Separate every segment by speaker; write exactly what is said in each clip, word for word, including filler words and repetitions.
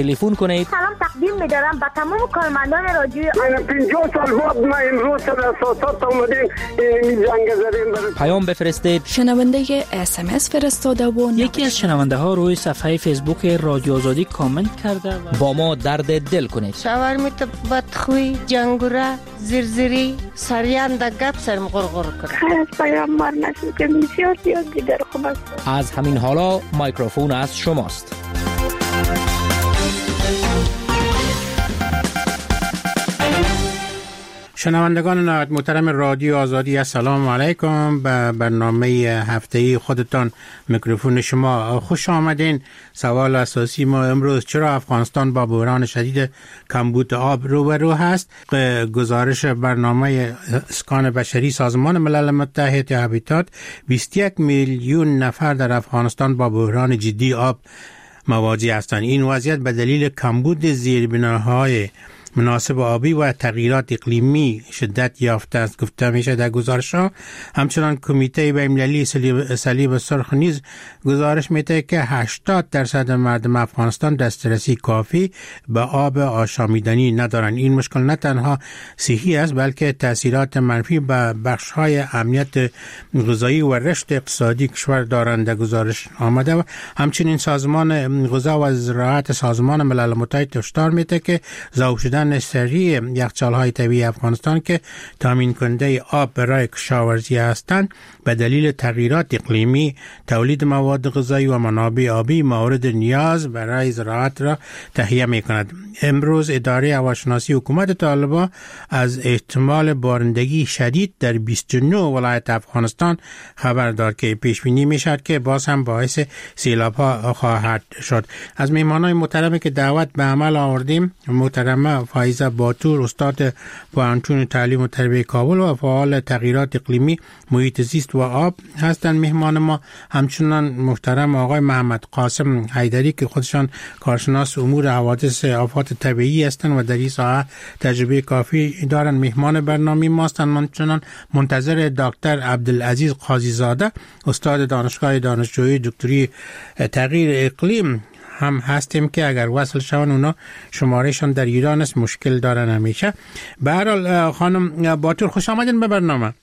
Speaker 1: تلفن کنید.
Speaker 2: سلام تقدیم می‌دارم به تمام کارمندان رادیو.
Speaker 3: من پنجاه سال بعد ما امروز سر اساسات اومدیم این زنگ زدیم.
Speaker 1: پیام بفرستید.
Speaker 4: شنونده اس ام اس فرستاده و
Speaker 5: یکی از شنونده ها روی صفحه فیسبوک رادیو آزادی کامنت کرده و
Speaker 1: با ما درد دل کنید.
Speaker 6: شاورمیت بدخوی جنگوره زرزری سریان دا گپ سرم غرغر کنه.
Speaker 2: از پیام مار نشد که بسیار زیاد دیگر خوب است.
Speaker 1: از همین حالا میکروفون از شماست.
Speaker 7: شنوندگان نهایت محترم رادیو آزادی، السلام علیکم. به برنامه هفته‌ای خودتان میکروفون شما خوش آمدین. سوال اساسی ما امروز: چرا افغانستان با بحران شدید کمبود آب روبرو هست؟ گزارش برنامه اسکان بشری سازمان ملل متحد یا هابیتات، بیست و یک میلیون نفر در افغانستان با بحران جدی آب مواجه هستند. این وضعیت به دلیل کمبود زیربناهای مناسب آبی و تغییرات اقلیمی شدت یافته است گفته میشه در گزارش ها. همچنان کمیته بین‌المللی صلیب سرخ نیز گزارش میده که هشتاد درصد مردم افغانستان دسترسی کافی به آب آشامیدنی ندارند. این مشکل نه تنها صحی است بلکه تاثیرات منفی به بخش های امنیت غذایی و رشد اقتصادی کشور دارند. در گزارش آمده و همچنین سازمان غذا و زراعت سازمان ملل متحد هشدار میده که ذوب شدن سریع یخچال‌های طبیعی افغانستان که تامین کننده آب برای کشاورزی هستند به دلیل تغییرات اقلیمی تولید مواد غذایی و منابع آبی مورد نیاز برای زراعت را تهیه می‌کند. امروز اداره هواشناسی حکومت طالبان از احتمال بارندگی شدید در بیست و نه ولایت افغانستان خبر داد که پیش بینی می‌شود که باز هم باعث سیلاب‌ها خواهد شد. از مهمانان محترمی که دعوت به عمل آوردیم، محترمه فایزه باتور، استاد پوهنتون تعلیم و تربیت کابل و فعال تغییرات اقلیمی، محیط زیست و آب هستند مهمان ما. همچنان محترم آقای محمد قاسم حیدری که خودشان کارشناس امور حوادث آفات طبیعی هستند و در این ساحه تجربه کافی دارند مهمان برنامه ما هستند. همچنان منتظر دکتر عبدالعزیز قاضی زاده، استاد دانشگاه دانشجویی دکتری تغییر اقلیم هم هستیم که اگر وصل شون اونا شمارهشان در ایران است، مشکل دارن همیشه. به هر حال خانم باتور خوش آمدین به برنامه.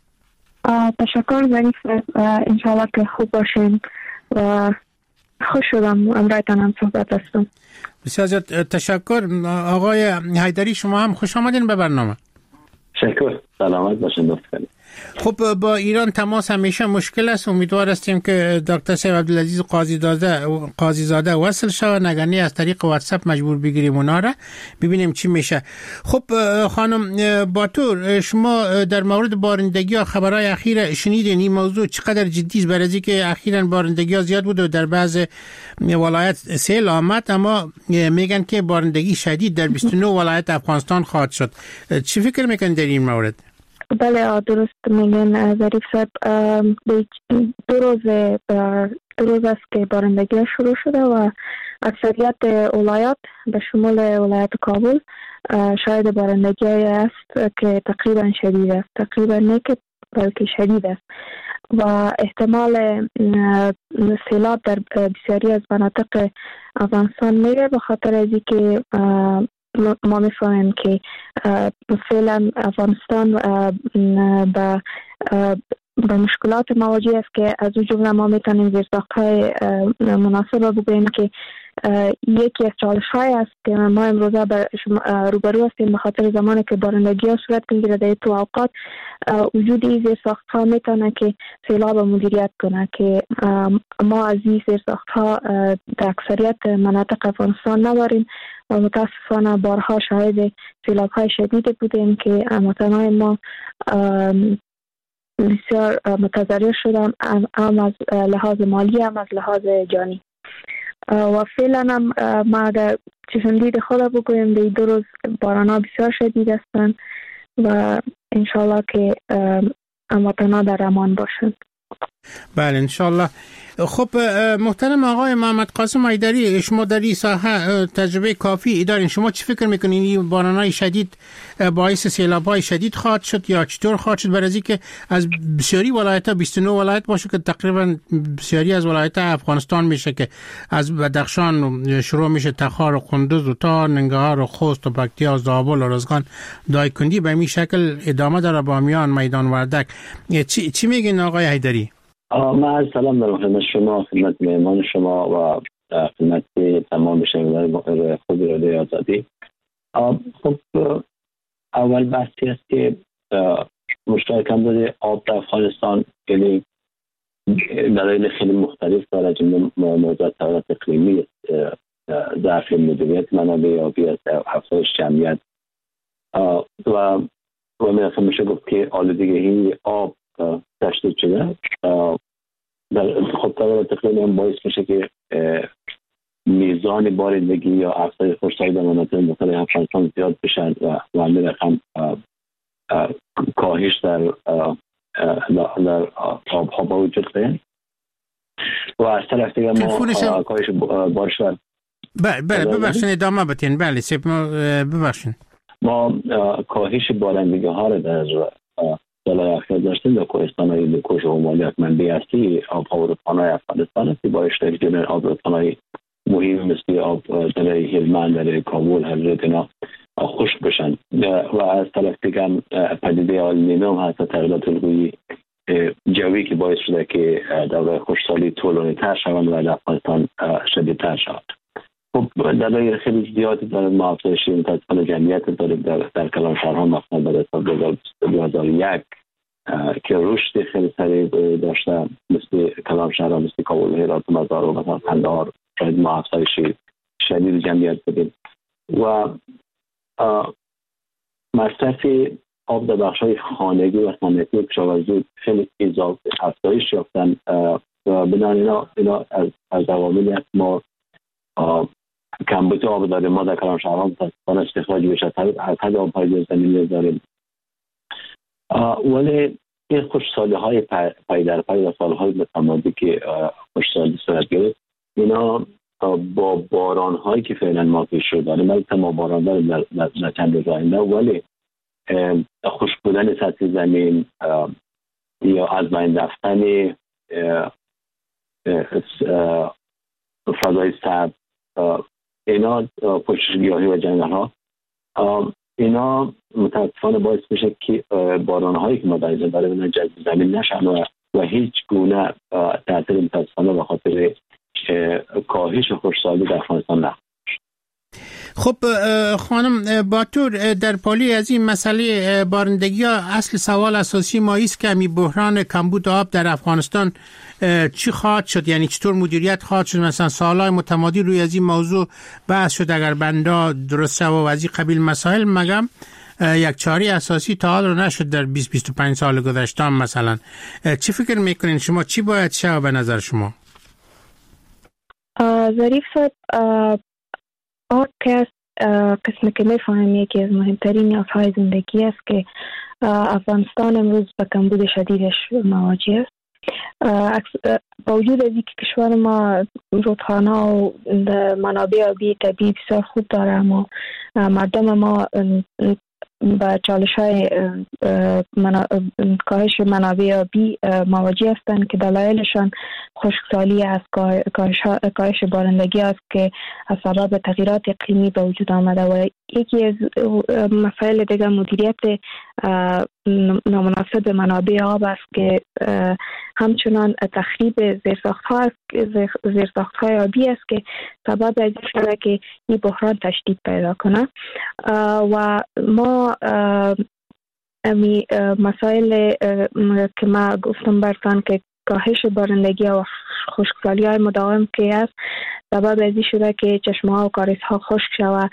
Speaker 2: تشکر ظریف، انشاءالله که خوب باشین و خوش شدم امرایتان هم صحبت هستم.
Speaker 7: بسیار زیاد تشکر. آقای حیدری شما هم خوش آمدین به برنامه.
Speaker 8: تشکر، سلامت باشین دوستان.
Speaker 7: خب با ایران تماس همیشه مشکل است. امیدوار هستیم که دکتر صاحب عبدالعزیز قاضی زاده قاضی زاده وصل شود، نگرانی از طریق واتساپ مجبور بگیریم اونا را ببینیم چی میشه. خب خانم باتور، شما در مورد بارندگی ها خبرهای اخیر شنیدین؟ این موضوع چقدر جدی است؟ برای اینکه اخیراً بارندگی ها زیاد بود و در بعض ولایت سیل آمد، اما میگن که بارندگی شدید در بیست و نه ولایت افغانستان خواهد شد. چی فکر میکنید در این مورد؟
Speaker 2: بله درست میگن ظریف صاحب. دو روز دو روز است که بارندگی شروع شده و اکثریت ولایات به شمول ولایت کابل شاید بارندگی است که تقریبا شدید است، تقریبا نه که بلکه شدید است و احتمال سیلاب در بسیاری از مناطق افغانستان میره به خاطر از اینکه ما میفهمیم که فعلا افغانستان به به مشکلات مواجه است که از او جمله ما میتونیم زیرساخت‌های مناسب بگوییم که یکی از چالش‌های است که ما امروزه روبرو هستیم به خاطر زمانی که بارندگی ها صورت میگیره. در تو اوقات وجود این زیرساخت‌ها میتونه که سیلاب مدیریت کنه که ما از این زیرساخت‌ها در اکثریت مناطق افغانستان نداریم و متاسفانه بارها شاهد سیلاب‌های شدید بودیم که هموطنان ما بسیار متضرر شدن، هم از لحاظ مالی هم از لحاظ جانی. و فعلا هم ما اگر چشم دید خود بگویم در دو روز باران‌ها بسیار شدید هستند و انشالله که هموطنان در امان باشند.
Speaker 7: بله انشالله. خب محترم آقای محمد قاسم حیدری، شما در این ساحه تجربه کافی دارین. شما چی فکر میکنین این بارانهای شدید باعث سیلاب‌های شدید خواهد شد یا چطور خواهد شد؟ برای اینکه از بسیاری ولایت‌ها بیست و نه ولایت باشه که تقریبا بسیاری از ولایت‌ها افغانستان میشه که از بدخشان شروع میشه، تخار و قندوز و تا ننگرهار و خوست و پکتیا و زابل و روزگان دایکندی به این شکل ادامه داره، بامیان، میدان وردک. چی چی میگین آقای حیدری؟
Speaker 8: من سلام دارم خدمت شما، خدمت مهمان شما و خدمت تمام شنوندگان خوب رادیو آزادی. خب اول بحثی است که مشکل کمبود آب در افغانستان یعنی دلایل خیلی مختلف داره، جمله موضوع تغییرات اقلیمی، ضعف مدیریت منابع آبی است، افزایش جمعیت و و مثلا میشه گفت که آلودگی آب تشدید شده. در خب تغییرات اقلیمی هم باعث میشه که میزان بارندگی یا افزایش خشکسالی در مناطق مختلف افغانستان زیاد بشن و و همین رقم کاهش در در آبها با وجود بیاید و از طرف دیگه ما کاهش بارش و
Speaker 7: بله ببخشید ادامه بدین. بله سیب ببخشید.
Speaker 8: ما کاهش بارندگی ها رو در سالهای اخیر داشتیم در کوهستان‌های هندوکش و همالی منبع اصلی آب‌ها و رودخانه‌های افغانستان است که باعث شده که آب رودخانه‌های مهم مثل آب دره هلمند، دره کابل، هرات اینا خشک بشن و از طرف دیگه پدیده آلنینو هست، تغییرات الگویی جوی که باعث شده که دوره خشکسالی طولانی‌تر شوند و در افغانستان شدیدتر شود. خب دلایل خیلی زیادی داره. ما افزایش متاسفانه جمعیت داریم در, در کلانشهرها، مثلا بعد از سال دو هزار و یک که رشد خیلی سریع داشته، مثل کلانشهرها، مثل کابل، هرات، مزار و مثلا قندهار شاید ما افزایش شدید جمعیت بدیم و مصرف آب در بخش‌های خانگی و صنعتی کشاورزی خیلی اضافه افزایش یافتن و بنابراین اینا اینا از از عواملی است. ما کمبود آب داریم. ما در کلانشهرها متاسفانه استخراج بیش از حد آب‌های زمینی داریم، ولی این خشکسالی‌های پای در پای و سال‌های متمادی که خشکسالی صورت گرفت اینا با باران‌هایی که فعلا ما پیش رو داریم، البته ما باران داریم در, در چند روز آینده، ولی خشک بودن سطح زمین یا از بین رفتن فضای سبز، اینا پوشش گیاهی و جنگل‌ها، اینا متاسفانه باعث میشه که باران‌هایی که ما در اینجا داریم جذب زمین نشن و, و هیچ گونه تأثیر متاسفانه به خاطر کاهش خشکسالی در افغانستان نخواهد.
Speaker 7: خب خانم باتور، در پالی از این مسئله بارندگی ها اصل سوال اساسی ما است که می بحران کمبود آب در افغانستان چی خواهد شد؟ یعنی چطور مدیریت خواهد شد؟ مثلا سالهای متمادی روی از این موضوع بحث شد، اگر بنده درست و از این قبیل مسائل، مگم یک چاره اساسی تا حال رو نشد در بیست بیست و پنج سال گذشته. مثلا چی فکر میکنین شما؟ چی باید شه به نظر شما؟
Speaker 2: ظریف صاحب، آب که قسمی که میفهمیم یکی از مهمترین نیازهای زندگی است که افغانستان امروز به کمبود شدیدش مواجه است. با وجود از اینکه کشور ما رودخانه و منابع آبی طبیعی بسیار خوب داره، اما مردم ما با چالش های کاهش منابع آبی مواجه هستند که دلایلشان خشکسالی است، کاهش بارندگی است که از سبب تغییرات اقلیمی به وجود آمده و یکی از مسائل دیگر مدیریت نامناسب منابع آب است که همچنان تخریب زیرساخت‌ها است، زیرساخت‌های آبی است که سبب از شده که این بحران تشدید پیدا کنه و ما امی مسائل که ما گفتم برسان که کاهش بارندگی و خشکسالی های مداوم که است سبب از این شده که چشمه ها و کاریز ها خشک شود،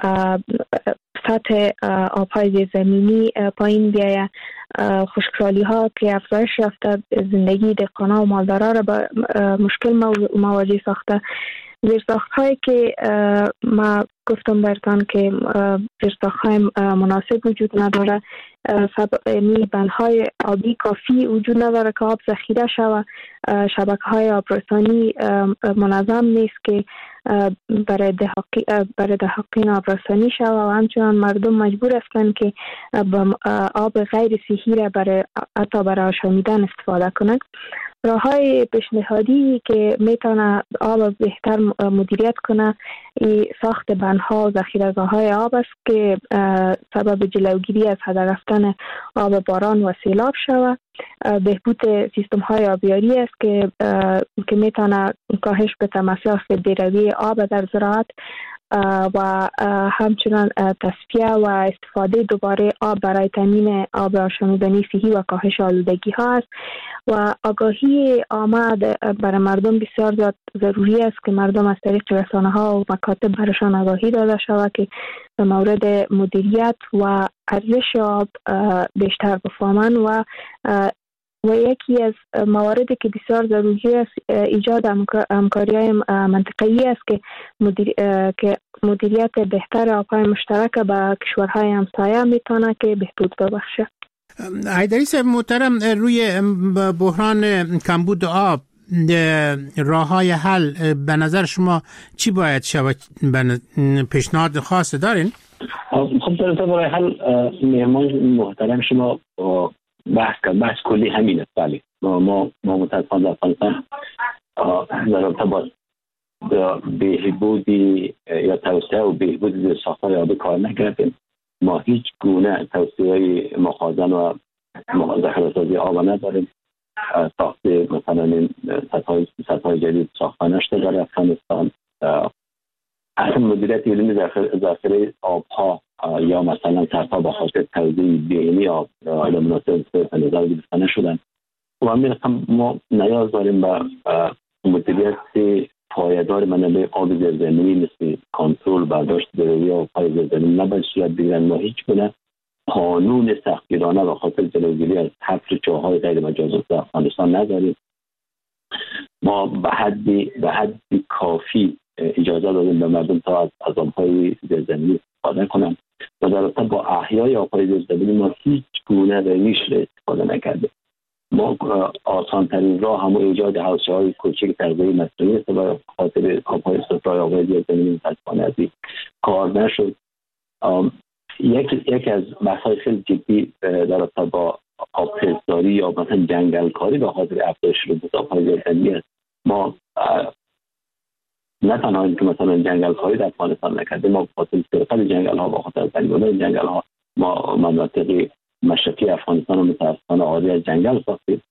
Speaker 2: سطح آبهای زیرزمینی پایین بیاید، خشکسالی ها که افزایش یافته زندگی دهقانا و مالدارا را به مشکل مواجه ساخته. زیرساخت هایی که ما گفتم برتان که زیرساخت‌های مناسب وجود نداره، می بندهای آبی کافی وجود نداره که آب ذخیره شود، شبکه‌های آبرسانی منظم نیست که برای دهاقی برای دهاقین آبرسانی شود و همچنان مردم مجبور هستند که آب غیر صحی را برای حتی برای آشامیدن استفاده کنند. راه‌های پیشنهادی که میتونه آب بهتر مدیریت کنه ای ساخت بندها و ذخیره‌گاه‌های آب است که سبب جلوگیری از هدر رفتن آب باران و سیلاب شود. بهبود سیستم‌های آبیاری است که که میتونه کاهش بده مصرف بی‌رویه آب در زراعت و همچنان تصفیه و استفاده دوباره آب برای تامین آب آشامیدنی صحی و کاهش آلودگی ها است و آگاهی عامه برای مردم بسیار زیاد ضروری است که مردم از طریق رسانه ها و مکاتب برایشان آگاهی داده شود که به مورد مدیریت و ارزش آب بیشتر بفهمند و و یکی از مواردی که بسیار ضروری است ایجاد همکاری‌های منطقه‌ای است که مدیر... که مدیریت بهتر آب‌های مشترک به کشورهای همسایه میتونه که بهبود ببخشه.
Speaker 7: حیدری صاحب محترم، روی بحران کمبود آب راه‌های حل به نظر شما چی باید شود؟ پیشنهاد خاص دارین؟
Speaker 8: خب در برای حل مهمان محترم شما بحث کرد، بحث کلی همینه. بله ما ما ما متاسفانه در افغانستان در رابطه با بهبودی یا توسعه و بهبود ساختار آبی کار نکردیم. ما هیچ گونه توسعه مخازن و ذخیره‌سازی آب نداریم. ساخت مثلا سطح سطح جدید ساخته نشده در افغانستان. اصلا مدیریت علمی ذخیره آبها یا مثلا سرپا به خاطر توزیع بی‌عینی آب به مناسب به نظر گرفته نشدن و همین رقم ما نیاز داریم به مدیریت پایدار منابع آب زیرزمینی مثل کنترل برداشت ضروری آب‌های زیرزمینی نباید صورت بگیرند. ما هیچ گونه قانون سختگیرانه به خاطر جلوگیری از حفر چاه‌های غیر مجاز در افغانستان نداریم. ما به حدی به حدی کافی اجازه دادیم به مردم تا از از آب‌های زیرزمینی استفاده کنند و در رابطه با احیای آب‌های زیرزمینی ما هیچ گونه روش را استفاده نکردیم. ما آسان ترین راه همون ایجاد حوضچه‌های کوچک تغذیه مصنوعی است و خاطر آب‌های سفره‌های آب‌های زیرزمینی متأسفانه از کار نشد. یک یکی از بحث‌های خیلی جدی در رابطه با آبخیزداری یا مثلا جنگلکاری به خاطر افزایش رطوبت آب‌های زیرزمینی است. ما نه تنها اینکه مثلا جنگلکاری در افغانستان نکردیم، ما به خاطر سرقت جنگل‌ها به خاطر تنگ‌آلودی جنگل‌ها ما مناطق مشرقی افغانستان رو متأسفانه عاری از جنگل ساختیم.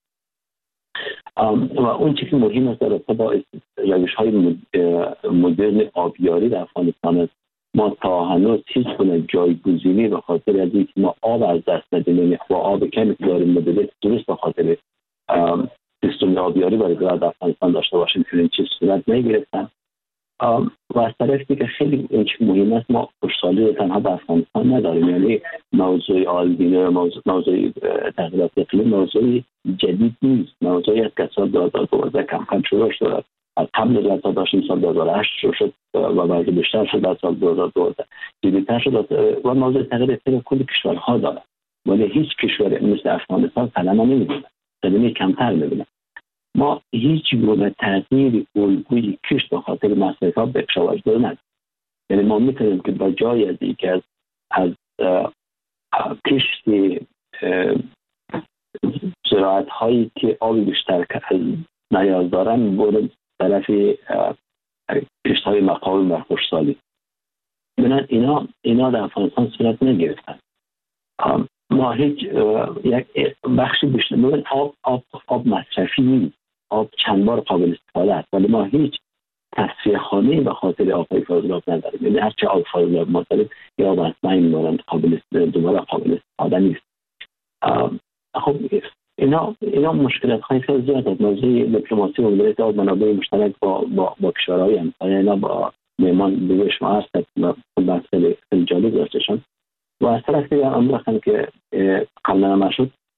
Speaker 8: و اون چیزی که مهم است در رابطه با روش‌های مدرن آبیاری در افغانستان است. ما تا هنوز هیچ گونه جایگزینی به خاطر از اینکه ما آب از دست ندیم و آب کمی که داریم مدیریت درست به خاطر سیستم آبیاری برای زراعت افغانستان داشته باشیم که این چیز صورت نگرفتن. و از طرفی که خیلی این چیز مهم است، ما خوشحالی رو تنها به افغانستان نداریم. یعنی موضوع آلبینه، موضوع, موضوع تغییرات اقلیم موضوع جدید نیست. موضوعی است که سال دو هزار و دوازده کم کم شروع شد. از قبل از داشتیم سال دو هزار و هشت شروع شد و بعد بیشتر شد در سال دو هزار و دوازده جدیدتر شد و موضوع تغییر اقلیم کل کشورها داره. ولی هیچ کشوری مثل افغانستان کلمه نمی‌دونه. کلمه کمتر می‌بینه. ما هیچ گونه تغییر الگوی کشت به خاطر مصرفات به کشاورز داره نداریم. یعنی ما میتونیم که با جای از اینکه از از کشت زراعت هایی که آب بیشتر نیاز دارن بریم طرف کشت های مقاوم و خشکسالی. ببینن اینا اینا در افغانستان صورت نگرفتن. ما هیچ یک بخشی بیشتر ببین آب آب آب مصرفی نیست. آب چند بار قابل استفاده است ولی ما هیچ تصفیه خانه‌ای به خاطر آب‌های فاضلاب نداریم. یعنی هرچه آب فاضلاب ما داریم یا آب مصنوعی می‌مونن قابل دوباره قابل استفاده نیست. خب اینا اینا مشکلات‌های خیلی زیاد است. موضوع دیپلماسی و مدیریت آب منابع مشترک با با با کشورهای همسایه اینا با میهمان دیگه شما هست و بحث خیلی جالب داشتشون و از طرف دیگه امر هستن که قبلا ما شد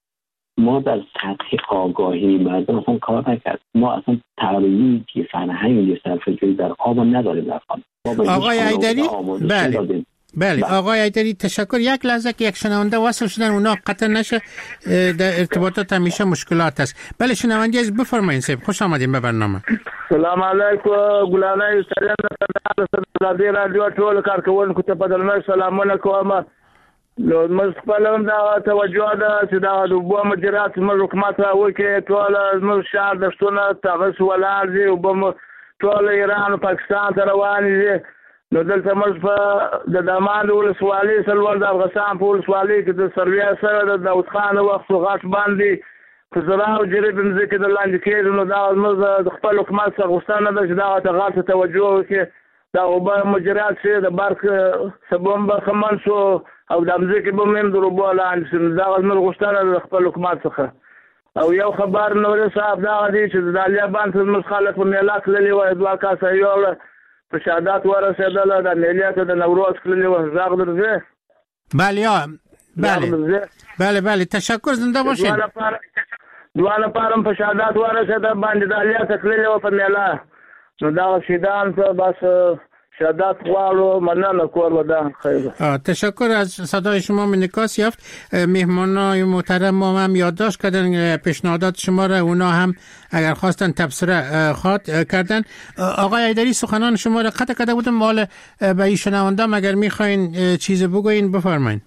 Speaker 8: ما در سطح آگاهی مردم اصلا کار نکرد. ما اصلا ترویج فرهنگ صرفه‌جویی در آب نداریم در خانه.
Speaker 7: آقای حیدری، بله بله آقای حیدری تشکر. یک لحظه که یک شنونده وصل شدن اونا قطع نشه، در ارتباطات همیشه مشکلات است. بله شنونده از بفرمایید صاحب، خوش آمدین به برنامه.
Speaker 9: سلام علیکم ګلانای سلام د رادیو ټول کارکونکو ته په درنه سلامونه کوم. نو موږ خپل هم دا توجه ده چې دا د اوبو مدیریت موږ حکومت راوکړي، ټول موږ شهر دښتونه تغس ولاړ دي، اوبه ټول ایران او پاکستان ته روان دي. نو دلته موږ په د دامان ولسوالۍ سلول د افغانستان په ولسوالۍ کې د سرویا سره د داود خان وخت غاټ باندې په زراعت او جریب مځکې د لاندې کېږي. نو دا موږ د خپل حکومت څخه غوښتنه ده چې دا ته غاټه توجه وکړي، دا اوبه مدیریت شي، د برق سبم به خمن شو او د مځکې به مهم د اوبو لاندې شي. دا موږ غوښتنه ده د خپل حکومت څخه. او یو خبر نور صاحب دا دی چې د دالیا باندې موږ خلک په میلا کړلې وای، دوه کاسه یو په شهادت ورسېدله، د میلې ته د نوروز کړلې وای. زاغ درځه.
Speaker 7: بله بله بله بله تشکر، زنده باشین.
Speaker 9: دوه نفرم په شهادت ورسېده باندې دالیا ته کړلې وای په میلا. نو دا شیدان ته بس شهادت غواړو، مننه کور ودا خیر.
Speaker 7: تشکر از صدای شما منعکس یافت. مهمانای محترم ما هم یادداشت کردن پیشنهادات شما را، اونا هم اگر خواستن تبصره خواد کردن. آقای حیدری سخنان شما را قطع کرده بودم، مال به این شنوندام اگر میخواین چیز بگوین بفرمایید.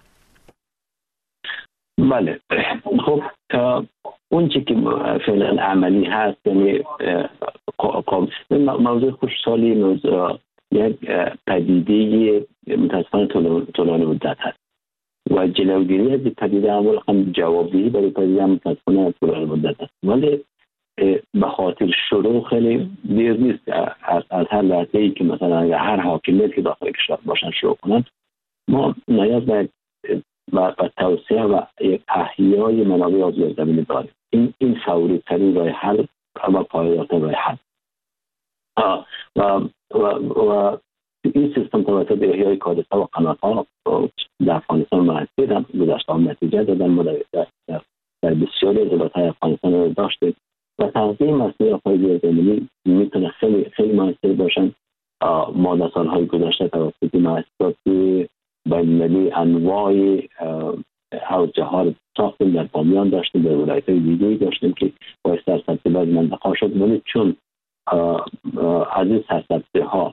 Speaker 8: بله خب اون چی که فعلا عملی هست، یعنی موضوع خوشحالی موضوع یک پدیده متاسفانه طولانی مدت هست و جلوگیری از پدیده اول هم جوابی برای پدیده متاسفانه طولانی مدت هست. ولی به خاطر شروع خیلی دیر نیست از هر لحظه‌ای که مثلا اگر هر حاکمیت که داخل کشور باشن شروع کنن، ما نیاز به و توسعه و احیای منابع آب زمینی داریم. این این فوری ترین راه حل و پایدارترین راه حل و و و این سیستم توسط احیای کادرها و قنات‌ها در افغانستان محدود گذشته هم نتیجه دادن. ما در, در, در بسیاری از ولایت‌های افغانستان رو داشتیم و تغذیه مسئله آب‌های زمینی میتونه خیلی خیلی موثر باشن. ما در سال‌های گذشته توسط مؤسسات بین‌المللی انواع حوضچه ها رو ساختیم، در بامیان داشتیم، در ولایت‌های دیگه‌ای داشتیم که باعث سرسبزی بعضی منطقه‌ها شد، ولی چون از این سرسبزی ها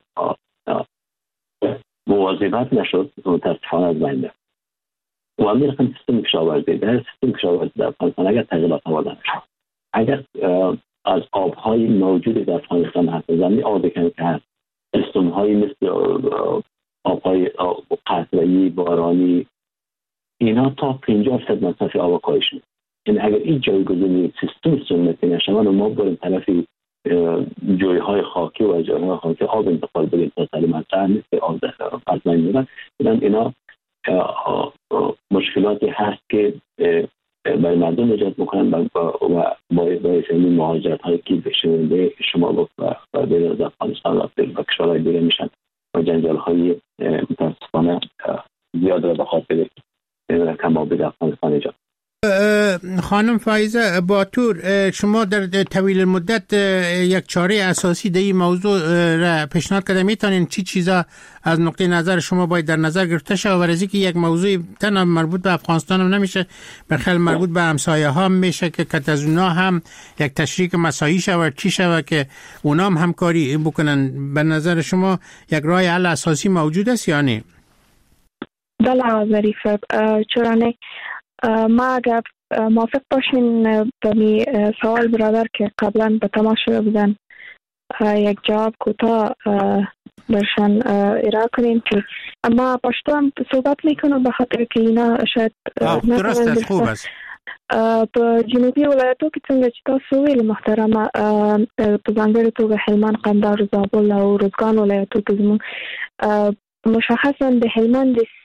Speaker 8: مواظبت نشد متاسفانه از بین رفت. و میرفتن سیستم کشاورزی، در سیستم کشاورزی در افغانستان اگر تغییرات آورده نشد، اگر از آب‌های موجود در افغانستان هست، زمین آب کنه که هست، سیستم‌هایی مثل آب‌های قطره‌ای، بارانی، اینا تا پنجاه درصد مصرف آب کاهش می‌کنه. یعنی اگر این جایگزینی سیستم سنتی نشه و ما بریم طرف جوی‌های خاکی و جوی‌های خاکی آب انتقال بدیم تا سر مطرح نیست آب از بین میرن. اینا مشکلاتی هست که برای مردم ایجاد میکنن و باعث این مهاجرت‌هایی که به شما گفت و به از افغانستان رفته و کشورهای دیگه میشن و جنجال‌های متاسفانه زیاد را به خاطر کم‌آبی در افغانستان ایجاد.
Speaker 7: خانم فایزه باتور، شما در طویل مدت یک چاره اساسی در این موضوع را پیشنهاد کرده، میتونین چی چیزا از نقطه نظر شما باید در نظر گرفته شود؟ و از اینکه یک موضوع تنها مربوط به افغانستان هم نمیشه، بلکه مربوط به همسایه ها میشه که کت از اونا هم یک تشریک مساعی شود، چی شود که اونا هم همکاری بکنن. به نظر شما یک راه حل اساسی موجود است یا نه؟
Speaker 2: بله ظریف، چرا نه؟ ما اگر موافق باشین به می سوال برادر که قبلا به تماشا بودن یک جواب کوتاه برشان ارائه کنیم که ما پشتو هم صحبت میکنم به خاطر که اینا شاید
Speaker 7: درست است، خوب است.
Speaker 2: په جنوبي ولایتو کې څنګه چې تاسو ویل محترمه، په ځانګړي توګه هلمند، قندهار، زابل او روزګان ولایتو کې زموږ مشخصا د هلمند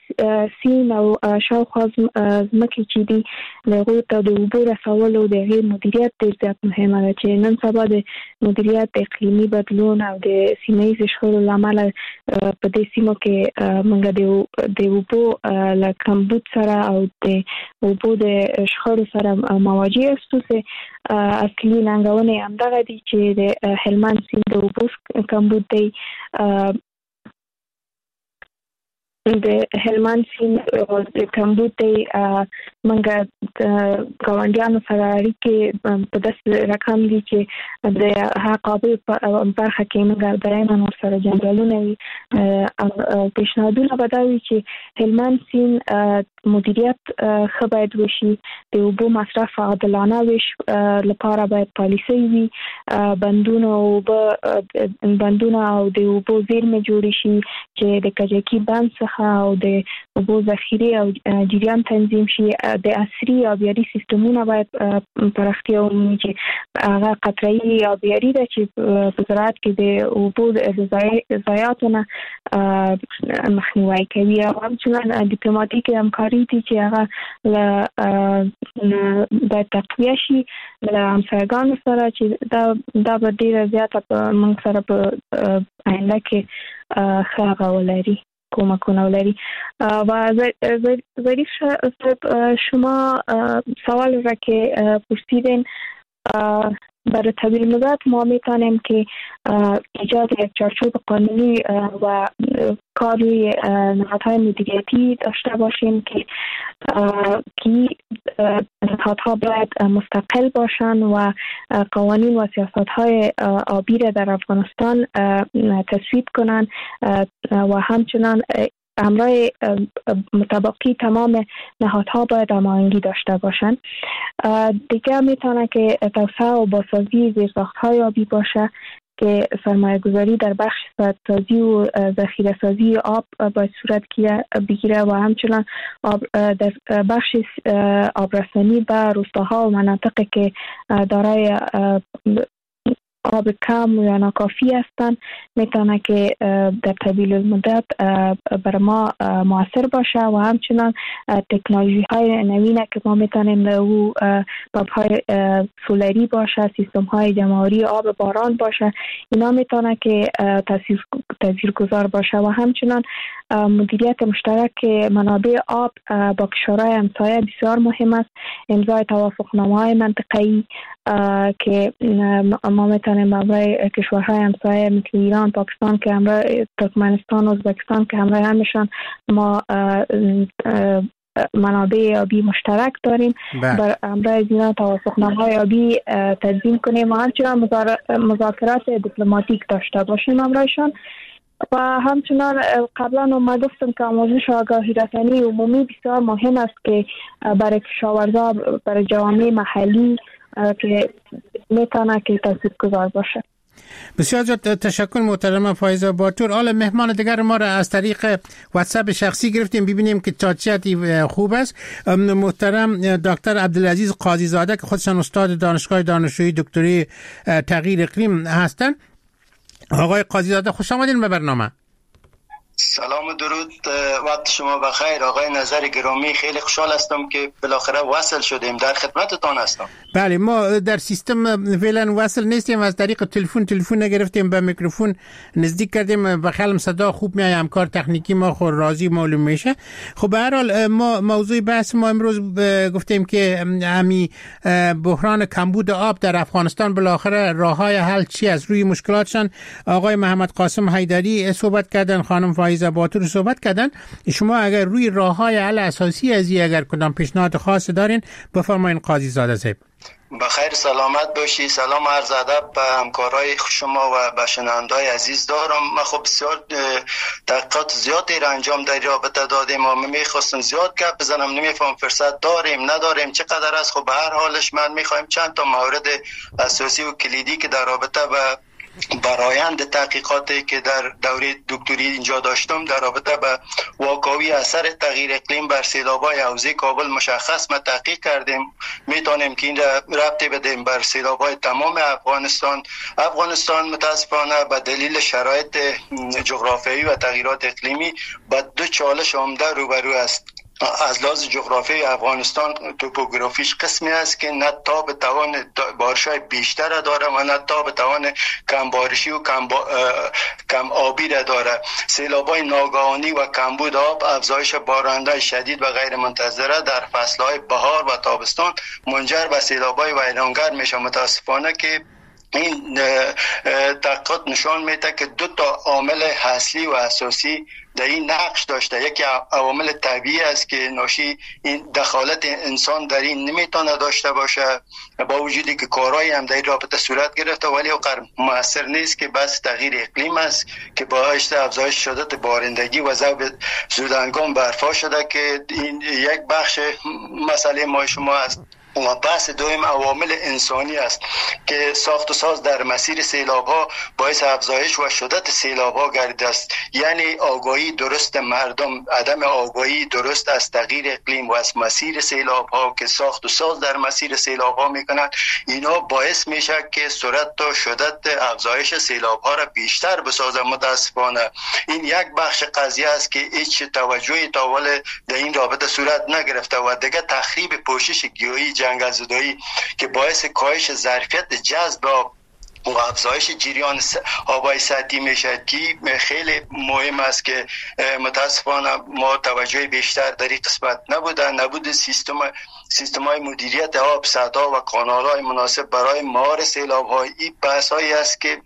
Speaker 2: سین او شاوخوا ځمکې چې دي د هغوی ته د اوبو رسول او د هغې مدیریت ډېر زیات مهمه ده چې نن سبا د مدیریت د اقلیمي بدلون او د سیمه ییزو شخړو له امله په دې سیمو کې موږ د اوبو له کمبود سره او د اوبو د شخړو سره مواجه یاستو چې اصلي ننګونې همدغه دي چې د هلمند سیند د اوبو کمبود دی د هلمند سیند د کمبود دی موږ د ګاونډیانو سره اړیکې په داسې رقم دي چې د هغه قابل په برخه کې موږ دایما ورسره جنجالونه وي او پیشنهادونه به دا وي چې هلمند سیند مدیریت ښه باید وشي د اوبو مصرف عادلانه ویش لپاره باید پالیسۍ وي بندونه اوبه بندونه او د اوبو زیرمې جوړې شي چې د کجکي بند څخه او د اوبو ذخیرې او جریان تنظیم شي د عصري آبیاري سیستمونه باید پراختیا ومومي چې هغه قطره‌ای آبیاري ده چې په زراعت کې د اوبو د ضایعاتو نه مخنیوی کوي او همچنان ډیپلوماټیک همکاري دي چې هغه باید تقویه شي له همسایګانو سره چې دا دا به ډېره زیاته موږ سره په آینده کې ښه هغه ولري کمکونه ولري. و ظریف شما سوال را که پرسیدین برای تبدیل مدت ما میتونیم که ایجاد یک چارچوب قانونی و کار روی نهادهای مدیریتی داشته باشیم که که نهادها باید مستقل باشند و قوانین و سیاستهای آبی را در افغانستان تصویب کنند و همچنان همراه مطابقی تمام نهادها باید هماهنگی داشته باشند. دیگه میتونه که توسعه و بازسازی زیرساخت‌های آبی باشه که سرمایه گذاری در بخش سدسازی و ذخیره سازی آب باید صورت بگیره و همچنان آب در بخش آبرسانی به روستاها و مناطقی که دارای آب کم یا ناکافی هستند میتونه که در طویل المدت بر ما موثر باشه و همچنان تکنولوژی های نوینه که ما میتونیم در او پمپ های سولری باشه، سیستم های جمع‌آوری آب باران باشه، اینا میتونه که تاثیرگذار باشه و همچنان مدیریت مشترک منابع آب با کشورهای همسایه بسیار مهم است. امضای توافقنامه‌های منطقه‌ای که ما میتونیم برای کشورهای همسایه مثل ایران، پاکستان که همراه ترکمنستان و ازبکستان که همراه همشان ما منابع آبی مشترک داریم بر همراه اینا توافقنامه‌های آبی تنظیم کنیم و همچنان مذاکرات دیپلماتیک داشته باشیم همراهشان. و همچنان قبلا ما گفتم که آموزش و آگاهی رسانی عمومی بسیار مهم است که برای کشاورزا، برای جوامع محلی که میتونه که تاثیرگذار باشه.
Speaker 7: بسیار زیاد تشکر محترم فایزه باتور. حالا مهمان دیگر ما را از طریق واتساپ شخصی گرفتیم، ببینیم که چاچیتی خوب است. محترم دکتر عبدالعزیز قاضی زاده که خودشان استاد دانشگاه دانشجویی دکتری تغییر اقلیم هستند. آقای قاضی زاده خوش آمدین به برنامه.
Speaker 10: سلام و درود، وقت شما بخیر. آقای نظر گرامی، خیلی خوشحال هستم که بالاخره وصل شدیم، در خدمتتان هستم.
Speaker 7: بله، ما در سیستم فعلا وصل نیستیم، از طریق تلفن تلفن نگرفتیم، به میکروفون نزدیک کردیم، به خیلی صدا خوب میاد، همکار تکنیکی ما خود راضی معلوم میشه. خب به هر حال ما موضوع بحث ما امروز گفتیم که همین بحران کمبود آب در افغانستان بالاخره راههای حل چی از روی مشکلاتشان. آقای محمد قاسم حیدری صحبت کردن، خانم فایزه باتور صحبت کردن. شما اگر روی راههای حل اساسی از این اگر کدام پیشنهاد خاص دارین بفرمایید قاضی زاده صاحب.
Speaker 10: بخیر سلامت باشی. سلام عرض ادب به همکارای شما و به شنونده‌های عزیز دارم. من خب بسیار تحقیقات زیادی را انجام در رابطه دادیم و میخواستم زیاد گپ بزنم، نمیفهم فرصت داریم نداریم چقدر است. خب به هر حالش من میخوایم چند تا مورد اساسی و کلیدی که در رابطه به برایند تحقیقاتی که در دوره دکتری اینجا داشتم در رابطه با واقعی اثر تغییر اقلیم بر سیلاب‌های حوزه کابل مشخص ما تحقیق کردیم. میتونیم که این ربطی بدیم بر سیلاب‌های تمام افغانستان. افغانستان متاسفانه به دلیل شرایط جغرافیایی و تغییرات اقلیمی با دو چالش عمده روبرو است. از لحاظ جغرافی افغانستان توپوگرافیش قسمی است که نه تاب توان بارش‌های بیشتر داره و نه تاب توان کم بارشی و کم, با... کم آبی را داره. سیلاب‌های ناگهانی و کمبود آب، افزایش بارندهای شدید و غیر منتظره در فصل‌های بهار و تابستان منجر به سیلاب‌های ویرانگر میشه. متاسفانه که این تحقیقات نشان میده که دو تا عامل اصلی و اساسی در این نقش داشته. یکی عوامل طبیعی است که ناشی این دخالت انسان در این نمیتونه داشته باشه، با وجودی که کارهایی هم در این رابطه صورت گرفته، ولی اوقات مؤثر نیست که بس تغییر اقلیم است که باعث افزایش شدت بارندگی و ذوب زودهنگام برپا شده که این یک بخش مسئله ما شما است. و بحث دوم عوامل انسانی است که ساخت و ساز در مسیر سیلاب ها باعث افزایش و شدت سیلاب ها گردیده است. یعنی آگاهی درست مردم، عدم آگاهی درست از تغییر اقلیم و از مسیر سیلاب ها که ساخت و ساز در مسیر سیلاب ها میکنند، اینا باعث میشه که سرعت و شدت افزایش سیلاب ها را بیشتر بسازه. متاسفانه این یک بخش قضیه است که هیچ توجهی تا حال در این رابطه صورت نگرفته و دیگه تخریب پوشش گیاهی جنگل زدایی که باعث کاهش ظرفیت جذب آب و افزایش جریان آبای سطحی میشه که خیلی مهم است که متاسفانه ما توجه بیشتر در این قسمت نبوده. نبود سیستم سیستم‌های مدیریت آب، سدها و کانال‌های مناسب برای مهار سیلاب‌های، این بحث‌هایی است که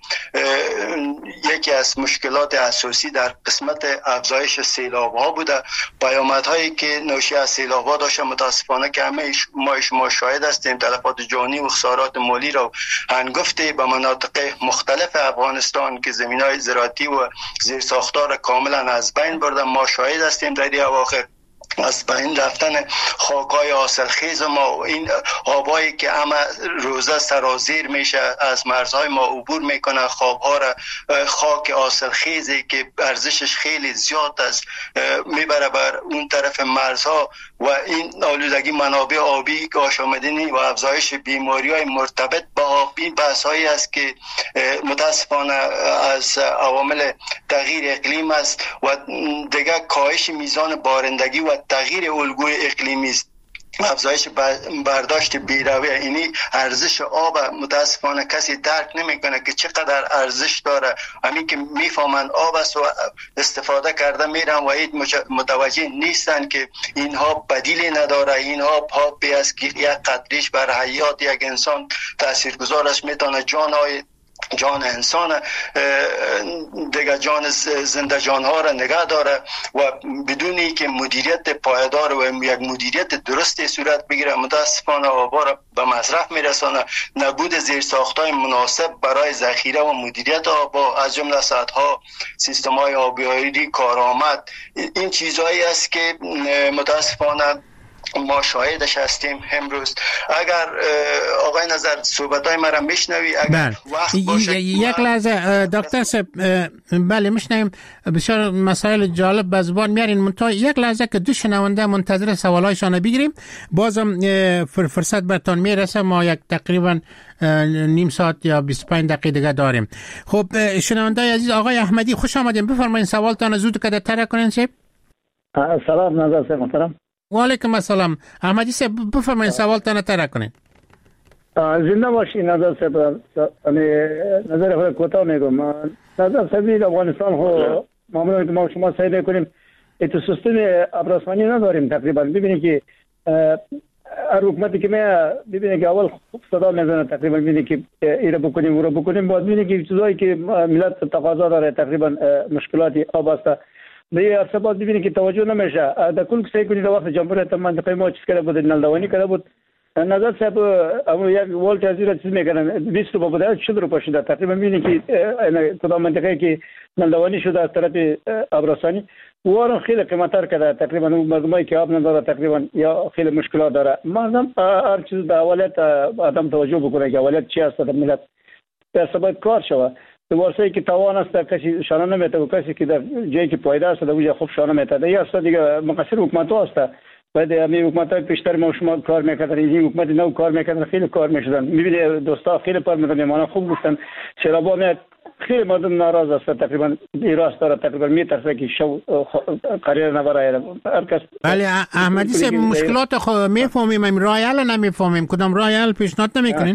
Speaker 10: یکی از مشکلات اساسی در قسمت افزایش سیلاب‌ها بوده. پیامدهایی که ناشی از سیلاب‌ها داشته متاسفانه که همه ما شما شاهد هستیم، تلفات جانی و خسارات مالی را هنگفته به مناطق مختلف افغانستان که زمین‌های زراعتی و زیرساختار کاملا از بین برده. ما شاهد هستیم در این اواخر از بین رفتن خاک‌های حاصلخیز ما، این آبایی که همه روزه سرازیر میشه از مرزهای ما عبور میکنه، خوابها را خاک حاصلخیزی که ارزشش خیلی زیاد است میبره بر اون طرف مرزها و این آلودگی منابع آبی، آشامیدنی و افزایش بیماری‌های مرتبط با آب، این بحث‌هایی است که متاسفانه از عوامل تغییر اقلیم است و دیگه کاهش میزان بارندگی و تغییر الگوی اقلیمی است. افزایش برداشت بیروی، اینی ارزش آب متاسفانه کسی درک نمیکنه که چقدر ارزش داره. همین که میفهمن آب است و استفاده کرده میرن و هیچ متوجه نیستن که اینها بدیلی نداره. اینها پاپی است که یک قطریش بر حیات یک انسان تاثیرگذارش میتونه جانهای جان انسان دیگه جان زنده جانها را نگه داره و بدونی که مدیریت پایدار و یک مدیریت درستی صورت بگیره متاسفانه آبا را به مصرف میرسانه. نبود زیرساخت‌های مناسب برای ذخیره و مدیریت آبا از جمله سدها، سیستم‌های آبیاری کارآمد، این چیزهایی است که متاسفانه ما شاهدش هستیم امروز. اگر آقای نظر صحبت‌های مرا میشنوی اگر وقت باشه
Speaker 7: یک لحظه دکتر صاحب، بله میشنویم، بسیار مسائل جالب به زبان میارین، منتها یک لحظه که دو شنونده منتظر سوالایشان بگیریم، بازم فرصت برتان میرسه. ما یک تقریبا نیم ساعت یا بیست و پنج دقیقه دیگه داریم. خب شنونده عزیز آقای احمدی خوش آمدین، بفرمایید سوالتان زود که تر کنین. صاحب
Speaker 11: سلام نظر صاحب محترم.
Speaker 7: و علیکم السلام. احمدی صاحب بفرمایید سوالتان تر کنین.
Speaker 11: زنده باشین نظر صاحب. نظر خود کوتاه میگم. نظر صاحب افغانستان خو معمولا که ما شما سعی کنیم اتو سیستم ابراسمانی نداریم تقریبا. ببینید که هر حکومتی که میاد ببینید که اول خوب صدا میزنه تقریبا، ببینید که ایرا بکنیم اورا بکنیم، بعد ببینید که چیزایی که ملت تقاضا داره تقریبا مشکلات آب است به ارتباط ببینید که توجه نمیشه. در کل سعی کنید وقت جمهوریت منطقه ما چیز کرده بود، نلدوانی کرده بود. نظر صاحب اما یک ولت از این چیز میکنن بیست رو بوده چهل رو پاشیده تقریبا. ببینید که کدام منطقه که نلدوانی شده از طرف ابراسانی وارن خیلی قیمت‌تر کرده تقریبا. مردمایی که آب نداره تقریبا یا خیلی مشکلات داره. مردم هر چیز به اولویت آدم توجه بکنه که اولویت چی است در ملت به سبب کار شوه. وارسایی که توان است کسی شانه نمیته و کسی که در جایی که پایده است در اونجا خوب شانه میته یا است دیگه مقصر حکومت ها است. بعد همین حکومت های پیشتر ما شما کار میکردن این حکومت نو کار میکردن خیلی کار میشدن میبینی دوستا خیلی پر میکنن میمانا خوب گفتن سیلابا میاد خیلی مردم ناراض است تقریبا راست داره تقریبا میترسه که شو قرار نبره هر کس.
Speaker 7: ولی احمدی صاحب مشکلات خو میفهمیم رایال نمیفهمیم کدام رایال پیشنهاد نمیکنین؟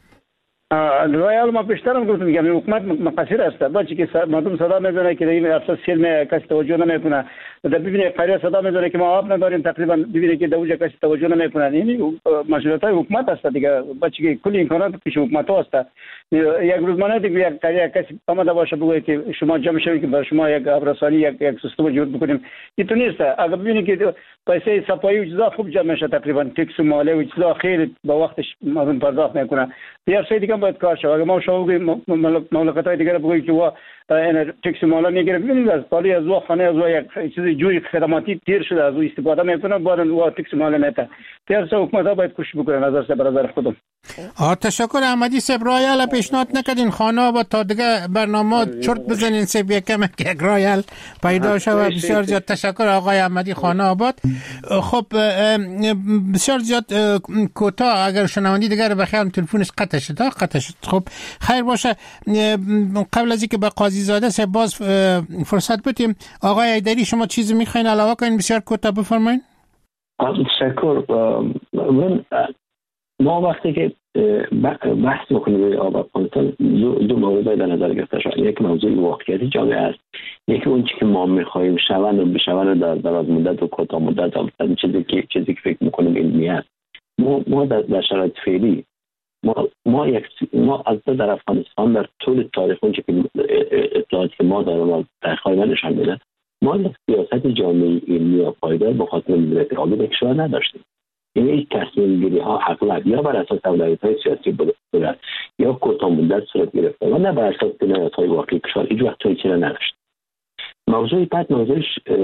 Speaker 11: رایال ما پیشترم گفتم میگم حکومت مقصر است بچه که مردم صدا میزنه که این افسوس سیل می کسی توجه نمیکنه در ببینید قریه صدا میزنه که ما آب نداریم تقریبا ببینید که دوجه کسی توجه نمیکنه یعنی مسئولیت های حکومت است دیگه بچه که کلی امکانات پیش حکومت است. یک روز مانه دیگه یک قریه کسی آمده باشه بگه که شما جمع شوید که برای شما یک ابرسانی یک یک سیستم وجود بکنیم این تو نیست. اگر ببینید که پیسه صفایی و چیزا خوب جمع میشه تقریبا تکس و ماله و چیزا خیلی با وقتش مردم پرداخت میکنه یا سه دیگه باید کار شود. اگر ما شما بگیم مملکت های دیگر بگوییم که وا این تکس مالا میگیره ببینید از پالی از وا خانه از وا یک چیز جوی خدماتی تیر شده از او استفاده میکنه بعد وا تکس مالا میته تیر سه حکومت ها باید کوشش بکنه نظر سه برادر خودم.
Speaker 7: آ تشکر احمدی صاحب رایال پیشنهاد نکردین خانه با تا دیگه برنامه چرت بزنین صاحب یکم یک رایال پیدا شود. بسیار زیاد تشکر آقای احمدی خانه آباد. خب بسیار زیاد کوتاه اگر شنوندی دیگر بخیر تلفنش قطع شد قطع شد. خب خیر باشه قبل از اینکه به قاضی زاده صاحب باز فرصت بدیم آقای حیدری شما چیزی میخواین علاوه کنین بسیار کوتاه بفرمایید.
Speaker 8: تشکر. من ما وقتی که بحث میکنیم روی آب افغانستان دو موضوع در نظر گرفته شد. یک موضوع واقعیتی جامعه است یکی اون چیزی که ما میخوایم شون و بشون در دراز مدت و کوتاه مدت چیزی که چیزی که فکر میکنیم علمی است. ما ما در, در شرایط فعلی ما ما یک ما از در افغانستان در طول تاریخ اون چیزی اطلاعاتی که ما داریم در خارج نشان میده ما یک سیاست جامعه علمی و پایدار به خاطر مدیریت آبی در کشور نداشتیم. این این تصمیم گیری ها اغلب یا بر اساس اولویت های سیاسی بوده یا کوتاه مدت صورت گرفته و نه بر اساس بنیاد های واقعی کشور هیچ وقت چیزی نداشت. موضوع بعد موضوع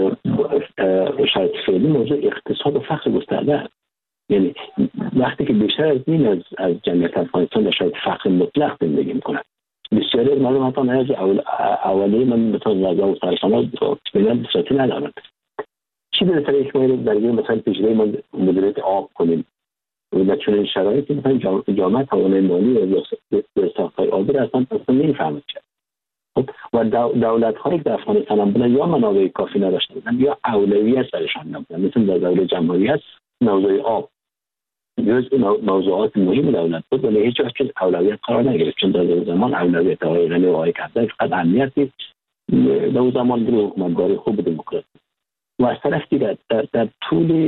Speaker 8: شرایط فعلی موضوع اقتصاد و فقر گسترده است. یعنی وقتی که بیشتر از این از از جمعیت افغانستان در شرایط فقر مطلق زندگی میکنه بسیاری از مردم حتی نه از اولیه من مثلا لازم و سرسانه بنیاد صورتی ندارند. چی بهتره یک ما درگیر مثلا پیشگیری ما مدیریت آب کنیم و در چنین شرایطی مثلا جامعه توانای مالی و ساخت‌های آبی را اصلا اصلا نمی‌فهمد چه. خب و دولت‌هایی که در افغانستان هم بودن یا منابع کافی نداشتن یا اولویت سرشان نبودن مثل در دوره جمهوریت موضوع آب جزء موضوعات مهم دولت بود ولی هیچ وقت اولویت قرار نگرفت چون در زمان اولویت آقای غنی و آقای کردن فقط امنیت نیست در زمان در حکومتداری خوب دموکراسی و از طرف دیگر در, در طول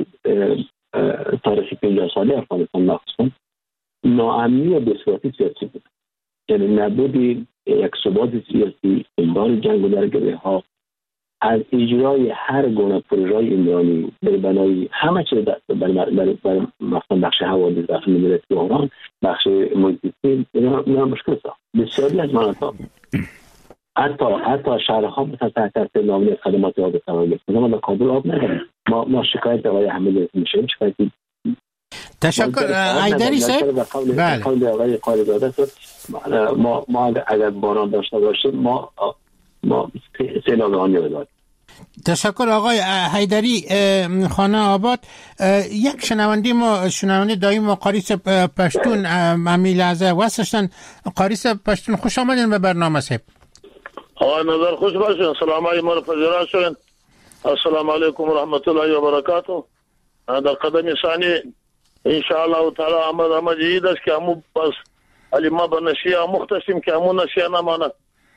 Speaker 8: تاریخ پنجاه ساله افغانستان مخصوصا ناامنی و بی‌ثباتی سیاسی بود. یعنی نبود یک ثبات سیاسی، انبار جنگ و درگیری‌ها، از اجرای هر گونه پروژه‌های عمرانی در بنای همه چیز در در مثلا بخش حوادث بخش مدیریت بحران بخش محیط زیست اینا مشکل ساخت. بسیاری از مناطق حتی حتی شهرها مثلا تحت تاثیر ناامنی خدمات آب قرار گرفت. ما در کابل آب نداریم. ما ما شکایت آقای حمید میشیم شکایتی.
Speaker 7: تشکر حیدری صاحب.
Speaker 8: بله. قول آقای قاریزاده ما ما اگر باران داشته باشیم ما ما سیلاب آنی داریم.
Speaker 7: تشکر آقای حیدری خانه آباد. یک شنونده ما شنونده دایم ما قاریس پشتون امی لحظه واسشتن. قاریس پشتون خوش آمدین به برنامه صاحب.
Speaker 9: آقای نظر خوش باشین. سلام علیکم و پذیرا شوین. السلام علیکم و رحمت الله و برکاته. در قدم ثانی ان شاء الله تعالی آمد آمد عید است که همو بس علی ما به نشیه مختصیم که همو نشیه نمانه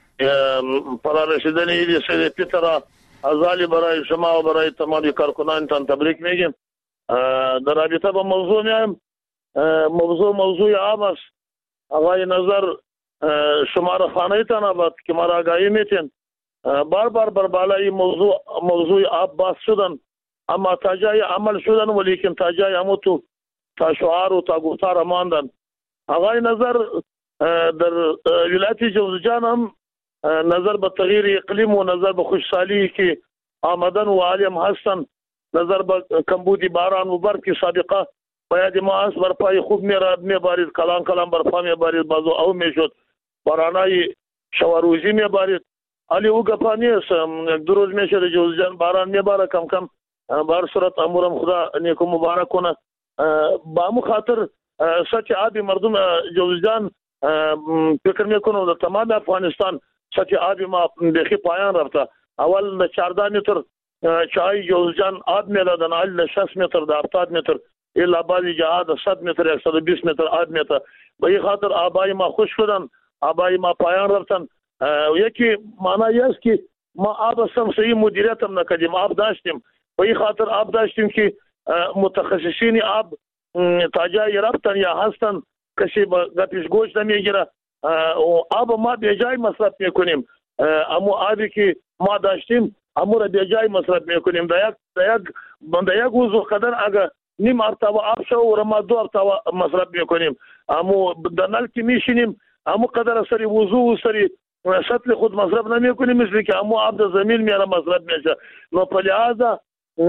Speaker 9: پرا رسیدن عید سید پیتر ازالی برای شما و برای تمام کارکنانتان تبریک میگیم. در رابطه با موضوع میایم. موضوع موضوع آب است. آقای نظر شما را خانه‌تان آباد که ما را آگاهی میتین بار بار بر بالای موضوع موضوع آب باز شدن اما تا جای عمل شدن ولیکن تا جای همو تو تا شعار و تا گفتار ماندن. آقای نظر در ولایت جوزجان هم نظر به تغییر اقلیم و نظر به خوشحالی که آمدن و عالم هستن نظر به کمبودی باران و برف که سابقه باید ما از برپای خوب میراد میبارید کلان کلان برپا میبارید بازو او میشد بارانای شواروزی میبارید. علی او گپا نیست. یک دو روز میشه جوزجان باران میباره کم کم. بر صورت امورم خدا نیکو مبارک کنه. با همون خاطر سطح آبی مردم جوزجان فکر میکنم در تمام افغانستان سطح آبی ما بخی پایان رفته. اول چهارده متر چای جوزجان آب میلادن، اول شصت متر در هفتاد متر الا بعضی جاها در صد متر صد و بیست متر آب میته. به این خاطر آبای ما خوش شدن، آبای ما پایان رفتن. یکی معنی است که ما آب صحیح مدیریت هم نکردیم. آب داشتیم، به این خاطر آب داشتیم که متخصصین آب تا جایی رفتن یا هستن کسی با پیش گوش نمیگیره. آب ما به جای مصرف میکنیم. اما آبی که ما داشتیم امور به جای مصرف میکنیم. در یک در یک در یک وضو قدر اگر نیم ارتبا آب شو و ما دو ارتبا مصرف میکنیم. اما در نل که میشینیم اما قدر سری وضو و سری سطل خود مصرف نمیکنیم، مثل که اما آب در زمین میاره مصرف میشه. نو په لحاظه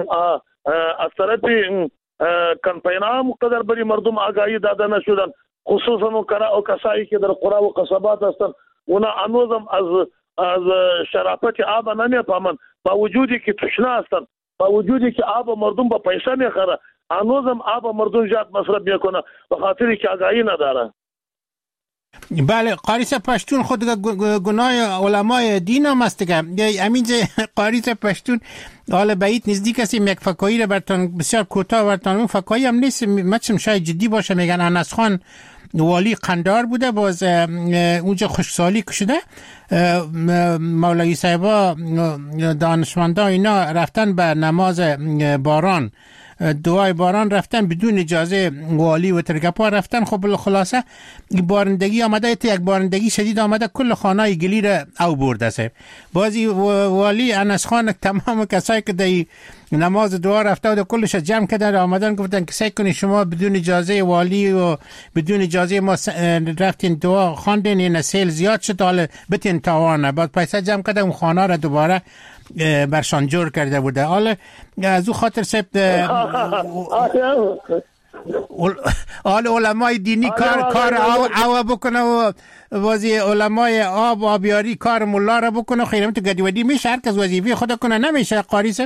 Speaker 9: از طرف کمپینام قدر بری مردم آگاهی داده نشدن، خصوصا اون کسایی که در قرا و قصبات هستن اونا هنوزم از از شرافت آب نمیفهمن. با وجودی که تشنه هستن، با وجودی که آب مردم با پیسه میخره، هنوزم آب مردم زیاد مصرف میکنه به خاطری که آگاهی نداره.
Speaker 7: بله، قاریس پشتون خود گناه علمای دین هم است دیگه. همین قاریس پشتون حالا بعید نزدیک هستیم یک فکایی رو برتان بسیار کوتاه برتان. اون فکایی هم نیست، مچم شاید جدی باشه. میگن انس خان والی قندار بوده، باز اونجا خوشسالی کشیده. مولوی صاحبا دانشمندا اینا رفتن به نماز باران، دعای باران رفتن بدون اجازه والی و ترکپا رفتن. خب خلاصه بارندگی آمده، یک بارندگی شدید آمده، کل خانه گلی را او برده است. بازی والی انس خان تمام کسایی که در نماز دعا رفته و کلش جمع کردن آمدن گفتن که سعی کنید شما بدون اجازه والی و بدون اجازه ما رفتین دعا خواندین، این سیل زیاد شد، حالا بتین تاوانه. بعد پیسه جمع کردن اون خانه را دوباره برشان جور کرده بوده. حالا از او خاطر سبت حالا علمای دینی کار کار او, او بکنه و وازی علمای آب و آبیاری کار ملا را بکنه. خیلی تو گدیودی میشه، هر کس وظیفه خود کنه، نمیشه قاریسه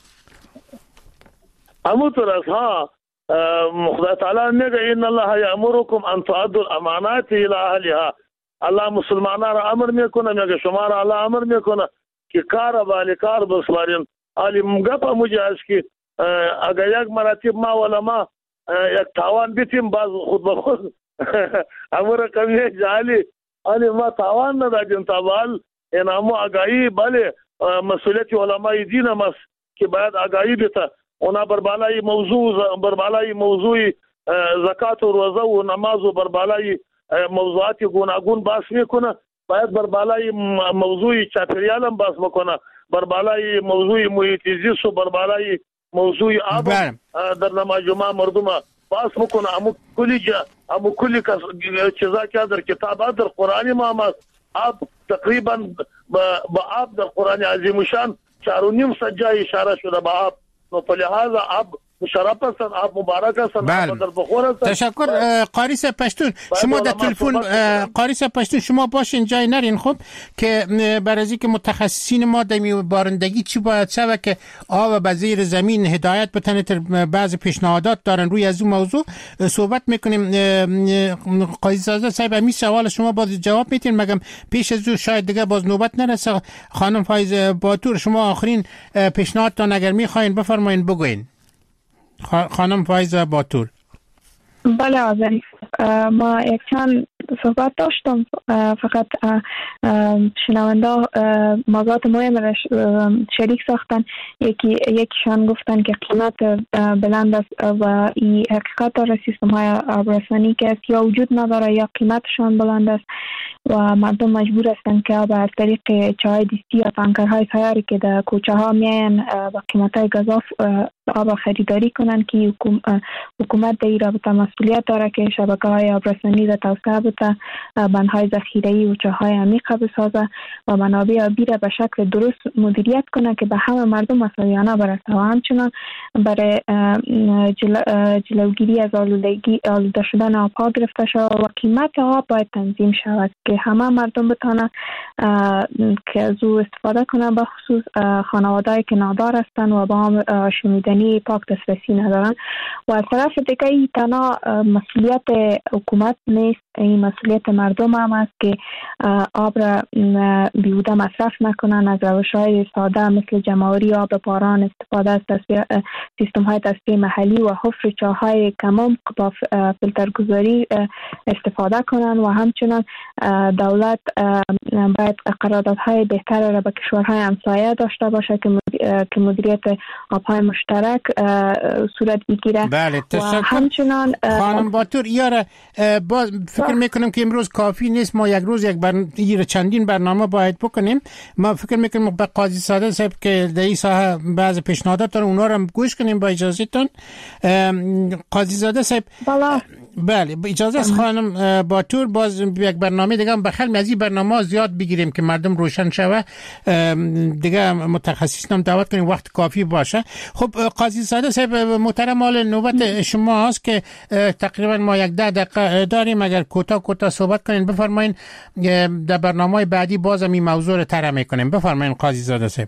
Speaker 9: همونطور است. ها خدا تعالی میگه ان الله یامرکم ان تؤدوا الامانات الى اهلها. الله مسلمانان را امر میکنه، میگه شما را الله امر میکنه که کار بالی کار بسپارین. علی مگپ مجاز که اگر یک مراتب ما علما یک تاوان بیتیم باز خود به خود امر کمی جالی علی ما تاوان ندادیم تابال این امو آگاهی بله مسئولیت علمای دین هم است که باید آگاهی بیته. اونا بربالای موضوع بربالای موضوعی زکات و روزه و نماز و بربالای موضوعات گوناگون باس میکنه. باید بربالای موضوعی چاپریال هم باس بکنه، بربالای موضوعی محیط زیست و بربالای موضوعی آب در نماز جمعه مردم باس بکنه. امو کلی جا امو کلی چیزا که در کتاب در قرآن ما هست. آب تقریبا با آب در قرآن عظیم شان چهار و نیم صد جای اشاره شده با آب. نو په لحاظ آب مشرف هستن، آب مبارک هستن، آب در بخور هستن.
Speaker 7: تشکر قاریس پشتون. شما در تلفن قاریس پشتون شما باشین جای نرین خب که برای که متخصصین ما در بارندگی چی باید شود که آب به زیر زمین هدایت بتنه. بعض پیشنهادات دارن روی از اون موضوع صحبت میکنیم. قاضی سازا صاحب همین سوال شما باز جواب میتین، مگم پیش از اون شاید دیگه باز نوبت نرسه. خانم فایز باتور شما آخرین پیشنهادتان اگر میخواین بفرمایین بگوین. خانم فایز باتور.
Speaker 2: بله آذری، ما یک چند صحبت داشتم، فقط شنونده موضوعات مهم را شریک ساختن. یکی یکیشان گفتن که قیمت بلند است و این حقیقت داره سیستم های آبرسانی که است یا وجود نداره یا قیمتشان بلند است و مردم مجبور هستند که از طریق چای دستی یا تانکرهای سیاری که در کوچه ها میاین با قیمت های گزاف آب خریداری کنند که حکومت در این رابطه مسئولیت داره که شبکه‌های آبرسانی را توسعه بده، بندهای ذخیره‌ای و چاهای عمیق بسازه و منابع آبی را به شکل درست مدیریت کنه که به همه مردم مساویانه برسه و همچنان برای جلوگیری از آلودگی آلوده شدن آبها گرفته شود و قیمت آب باید تنظیم شود که همه مردم بتانه که از او استفاده کنه، به خصوص خانواده‌ای که نادار هستند و با هم شمیدنی پاک دسترسی ندارن. و از طرف دیگه این تنها مسئولیت حکومت نیست، این مسئولیت مردم هم است که آب را بیهوده مصرف نکنن، از روش‌های ساده مثل جمع‌آوری آب باران، استفاده از سیستم‌های تصفیه محلی و حفر چاهای کم‌عمق با فیلترگذاری استفاده کنن و همچنان دولت باید قراردادهای بهتر را با کشورهای همسایه داشته باشه که مدیریت آب‌های مشترک صورت بگیره.
Speaker 7: بله
Speaker 2: و همچنان
Speaker 7: خانم باتور یاره باز فکر میکنم که امروز کافی نیست، ما یک روز یک بر... چندین برنامه باید بکنیم. ما فکر میکنم به قاضی صادق صاحب که در این ساحه بعض پیشنهادات دارن اونا رو هم گوش کنیم با اجازهتون. قاضی زاده صاحب
Speaker 2: بله
Speaker 7: بله اجازه است خانم باتور باز یک برنامه دیگه هم بخیر از این برنامه زیاد بگیریم که مردم روشن شوه، دیگه متخصصین هم دعوت کنیم وقت کافی باشه. خب قاضی زاده صاحب محترم، مال نوبت شما هست که تقریبا ما یک ده دقیقه داریم، اگر کوتاه کوتاه صحبت کنین بفرمایین، در برنامه بعدی بازم این موضوع رو طرح میکنیم. بفرمایین قاضی زاده صاحب.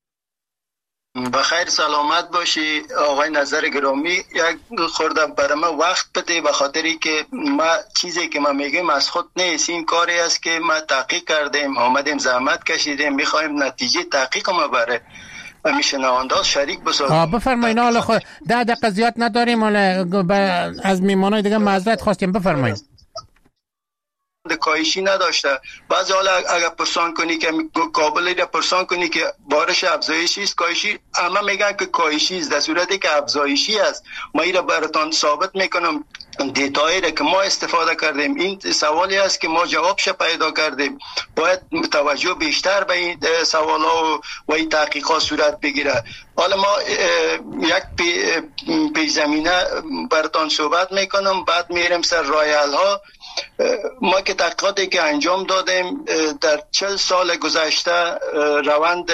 Speaker 10: بخیر سلامت باشی آقای نظر گرامی. یک خورده برای ما وقت بده، به خاطری که ما چیزی که ما میگیم از خود نیست، این کاری است که ما تحقیق کردیم، آمدیم زحمت کشیدیم، میخوایم نتیجه تحقیق ما بره و میشنونده شریک بسازیم.
Speaker 7: بفرمایین. حالا خود ده دقیقه زیاد نداریم، حالا از میمانای دیگه معذرت خواستیم. بفرمایین.
Speaker 10: کاهشی نداشته. بعضی حالا اگر پرسان کنی که کابلی را پرسان کنی که بارش افزایشی است کاهشی، همه میگن که کاهشی است، در صورتی که افزایشی است. ما این را براتون ثابت میکنم دیتایی را که ما استفاده کردیم. این سوالی است که ما جوابش پیدا کردیم. باید توجه بیشتر به این سوالا و این تحقیقات صورت بگیره. حالا ما یک پی, پی زمینه براتون صحبت میکنم، بعد میریم سر راه حل ها. ما که تحقیقاتی که انجام دادیم در چهل سال گذشته روند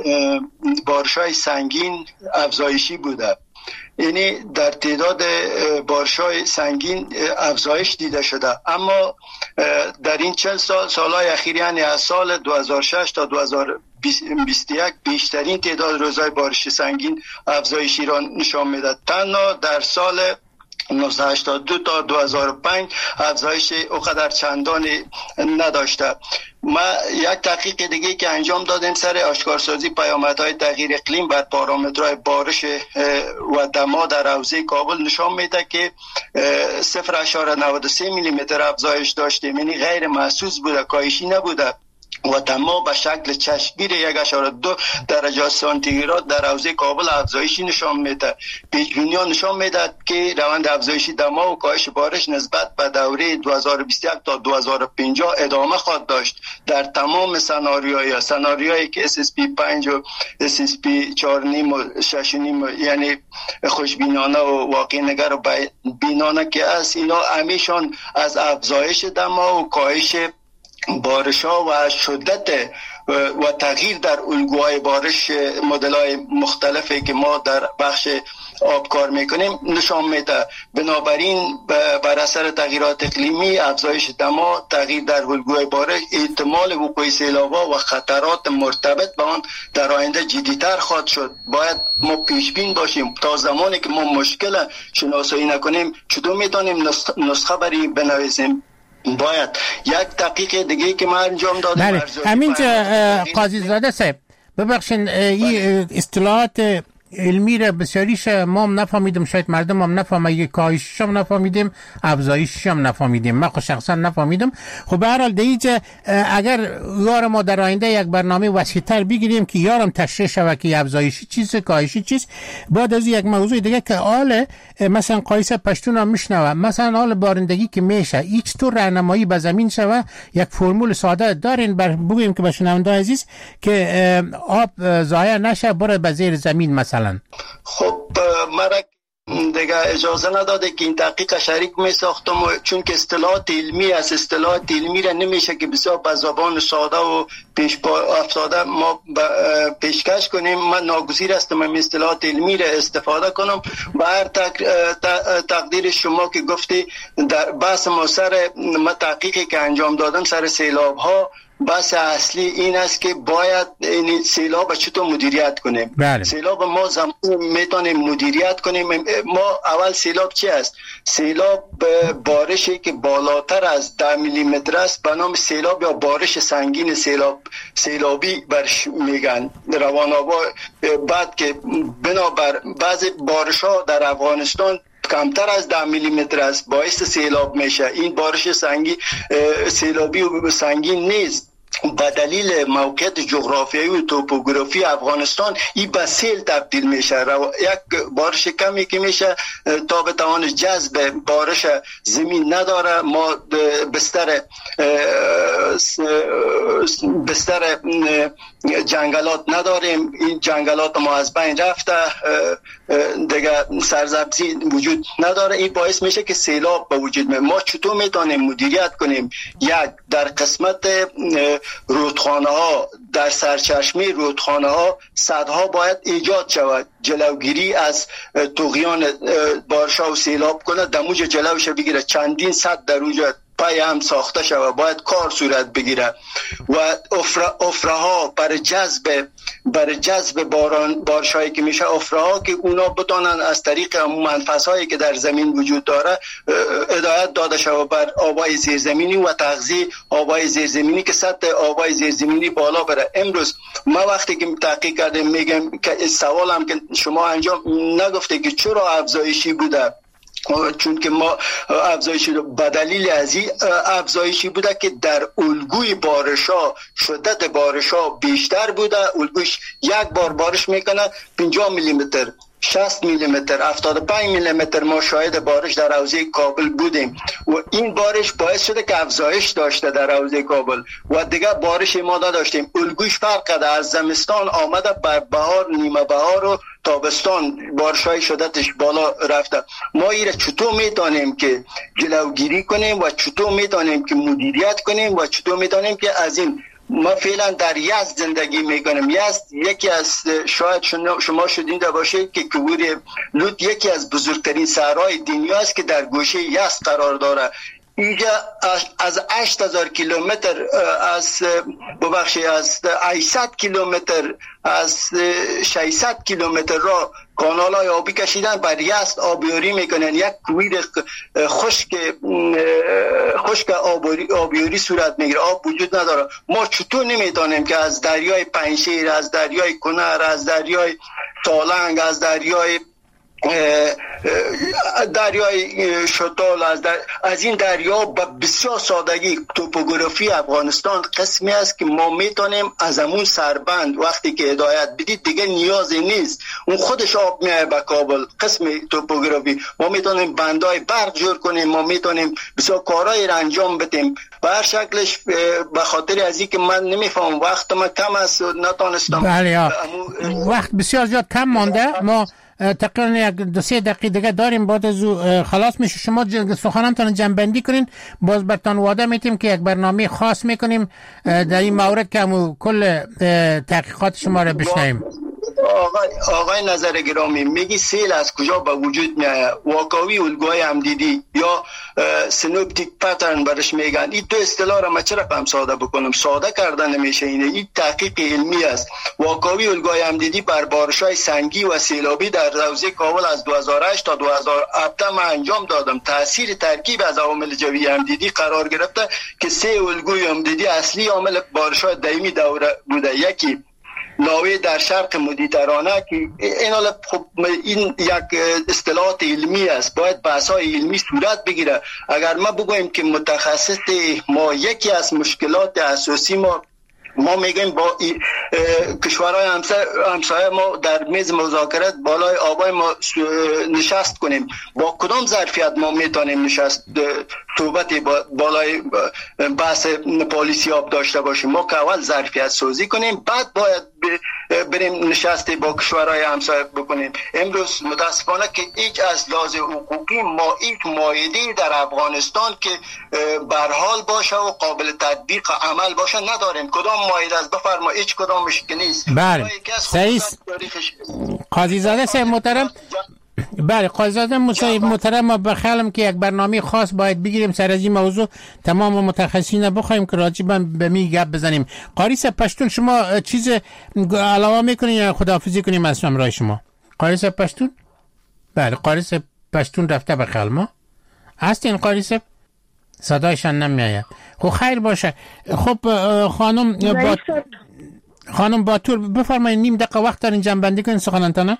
Speaker 10: بارش‌های سنگین افزایشی بوده، یعنی در تعداد بارش‌های سنگین افزایش دیده شده. اما در این چهل سال سالهای اخیر، یعنی از سال دو هزار و شش تا دو هزار و بیست و یک بیشترین تعداد روزهای بارش سنگین افزایشی را نشان میده. تنها در سال نوزده هشتاد و دو تا دو هزار و پنج افزایش اوقدر چندانی نداشته. ما یک تحقیق دیگه که انجام دادیم سر آشکارسازی پیامدهای تغییر اقلیم بر پارامترهای بارش و دما در حوزه کابل نشان میده که صفر ممیز نود و سه میلیمتر افزایش داشتیم، یعنی غیر محسوس بوده، کاهشی نبوده. و دما به شکل چشمگیر یک ممیز دو درجه سانتیگراد در حوزه کابل افزایشی نشان میده. پیش‌بینی‌ها نشان میده که روند افزایشی دما و کاهش بارش نسبت به دوره دو هزار و بیست و یک تا دو هزار و پنجاه ادامه خواهد داشت در تمام سناریوهای سناریوهایی که اس اس پی پنج و اس اس پی چهار و نیم و شش و نیم، یعنی خوشبینانه و واقع نگر و بینانه که است، اینا همیشون از افزایش دما و کاهش بارش ها و شدت و تغییر در الگوهای بارش مدل‌های مختلفی که ما در بخش آب کار میکنیم نشان میده. بنابراین بر اثر تغییرات اقلیمی، افزایش دما، تغییر در الگوهای بارش، احتمال وقوع سیلاب‌ها و خطرات مرتبط با آن در آینده جدی‌تر خواهد شد. باید ما پیشبین باشیم. تا زمانی که ما مشکل شناسایی نکنیم چطور میتونیم نسخه بری بنویسیم؟ باید یک تحقیق دیگه که ما انجام دادیم.
Speaker 7: بله همینجا قاضی زاده صاحب ببخشین، این اصطلاحات علمی را بسیاریش ما هم نفهمیدم، شاید مردم هم نفهمیدم، کاهشش هم نفهمیدم، افزایشش هم نفهمیدم، من خود شخصا نفهمیدم. خب به هر حال دیگه اگر یار ما در آینده یک برنامه وسیع‌تر بگیریم که یارم تشریح شود که افزایشی چیز، کاهشی چیز، بعد از یک موضوع دیگه که حال مثلا قایس پشتون هم میشنوه، مثلا حال بارندگی که میشه هیچ طور راهنمایی به زمین شوه، یک فرمول ساده دارین بر بگویم که به شنونده عزیز که آب ضایع نشه بره به زیر زمین مثلا مثلا؟
Speaker 10: خب مرا دیگه اجازه نداده که این تحقیق شریک می ساختم و چون که اصطلاحات علمی است، اصطلاحات علمی را نمیشه که بسیار به زبان ساده و پیش پا افتاده ما پیشکش کنیم. من ناگزیر هستم این اصطلاحات علمی را استفاده کنم. و هر تقدیر شما که گفتی در بحث ما سر ما تحقیقی که انجام دادم سر سیلاب ها، بحث اصلی این است که باید این سیلاب چطور مدیریت کنیم.
Speaker 7: بله.
Speaker 10: سیلاب ما زمان میتونیم مدیریت کنیم. ما اول سیلاب چی است؟ سیلاب بارشی که بالاتر از ده میلی متر است به نام سیلاب یا بارش سنگین سیلاب سیلابی برش میگن روانابا. بعد که بنابر بعضی بارش ها در افغانستان کمتر از ده میلی متر است باعث سیلاب میشه. این بارش سنگی سیلابی و سنگین نیست، به دلیل موقعیت جغرافیایی و توپوگرافی افغانستان این به سیل تبدیل میشه. یک بارش کمی که میشه تا بتوان جذب بارش زمین نداره. ما بستر بستر جنگلات نداریم، این جنگلات ما از بین رفته، دیگه سرسبزی وجود نداره. این باعث میشه که سیلاب به وجود میاد. ما چطور میتونیم مدیریت کنیم؟ یک، در قسمت رودخانه ها، در سرچشمه رودخانه ها سدها باید ایجاد شود، جلوگیری از طغیان بارش ها و سیلاب کنه، دموج جلوش بگیره. چندین سد در اونجا پای هم ساخته شود، باید کار صورت بگیره. و افره ها برای جذب برای جذب باران بارشایی که میشه، افره ها که اونا بتونن از طریق منفذ هایی که در زمین وجود داره هدایت داده شود بر آبای زیرزمینی و تغذیه آبای زیرزمینی که سطح آبای زیرزمینی بالا بره. امروز ما وقتی که تحقیق کردیم میگم که سوالم که شما انجام نگفته که چرا افزایشی بوده، چون که ما افزایشی به دلیل از این افزایشی بوده که در الگوی بارشا شدت بارشا بیشتر بوده. الگوش یک بار بارش میکنه پنجاه میلی متر، شصت میلی متر، هفتاد و پنج میلی متر ما شاهد بارش در حوزه کابل بودیم و این بارش باعث شده که افزایش داشته در حوزه کابل و دیگه بارش ما نداشتیم. الگوش فرق کرده، از زمستان آمده بر بهار، نیمه بهار و تابستان بارشای شدتش بالا رفته. ما ایره چطور میتونیم که جلوگیری کنیم و چطور میتونیم که مدیریت کنیم و چطور میتونیم که از این ما فعلا در یزد زندگی میکنیم. یزد یکی از شاید شما شنیده باشید که کویر لوط یکی از بزرگترین صحرای دنیا است که در گوشه یزد قرار داره. اینجا از هشت هزار کیلومتر از ببخشید از هشتصد کیلومتر از ششصد کیلومتر را کانال های آبی کشیدن بر یزد آبیاری میکنن. یک کویر خشک خشک آبیاری صورت میگیره، آب وجود نداره. ما چطور نمیتونیم که از دریای پنجشیر، از دریای کنر، از دریای تالنگ، از دریای دریای شتال، از, در... از این دریا به بسیار سادگی توپوگرافی افغانستان قسمی است که ما میتونیم از همون سربند وقتی که هدایت بدید دیگه نیازی نیست، اون خودش آب میایه به کابل. قسم توپوگرافی ما میتونیم بندای برق جور کنیم، ما میتونیم بسیار کارهایی را انجام بدیم. به هر شکلش به خاطر از این که من نمیفهم وقت ما کم است و نتونستم.
Speaker 7: بله امو... وقت بسیار زیاد کم مانده. ما تقریبا یک دو سه دقیقه دیگه داریم، بعد از خلاص میشه. شما سخنانتان جنبندی کنین، باز برتان وعده میتیم که یک برنامه خاص میکنیم در این مورد که همون کل تحقیقات شما را بشنویم.
Speaker 10: آقای آقای نظر گرامی، میگی سیل از کجا به وجود میاد؟ واقعی الگوهای همدیدی یا سینوپتیک پترن برش میگن. این دو اصطلاح را من چرا هم ساده بکنم؟ ساده کردن نمیشه. اینه این تحقیق علمی است. واقعی الگوهای همدیدی بر بارش‌های سنگی و سیلابی در حوزه کابل از دو هزار و هشت تا دو هزار و هفت من انجام دادم. تاثیر ترکیب از عوامل جوی همدیدی قرار گرفته که سه الگوی همدیدی اصلی عامل بارش‌های دائمی دوره بوده. یکی لاوی در شرق مدیترانه که این خب این یک اصطلاحات علمی است، باید بحث‌های علمی صورت بگیره. اگر ما بگویم که متخصص ما یکی از مشکلات اساسی ما ما میگیم با کشورهای همسایه ما در میز مذاکرات بالای آبای ما نشست کنیم. با کدام ظرفیت ما میتونیم نشست صحبت بالای بحث پالیسی آب داشته باشیم؟ ما که اول ظرفیت سازی کنیم، بعد باید بریم نشستی با کشورهای همسایه بکنیم. امروز متاسفانه که هیچ از لحاظ حقوقی ما هیچ مایه‌ای در افغانستان که برحال باشه و قابل تطبیق عمل باشه نداریم. کدام مایه از بفرما هیچ کدامش که نیست.
Speaker 7: بله سعیس قاضی زاده صاحب محترم، بله قاضی زاده محترم، ما بخیالم که یک برنامه خاص باید بگیریم سر از این موضوع، تمام متخصصین بخوایم که راجبا به می گپ بزنیم. قاری صاحب پشتون شما چیز علاوه میکنین یا خداحافظی کنیم از همراه شما؟ قاری صاحب پشتون؟ بله قاری صاحب پشتون رفته بخیال ما هستین. قاری صاحب صدایشان نمیآید. خب خیر باشه. خب خانم با... خانم باتور بفرمایید، نیم دقیقه وقت دارین جنبندی کنین سخنانتانه.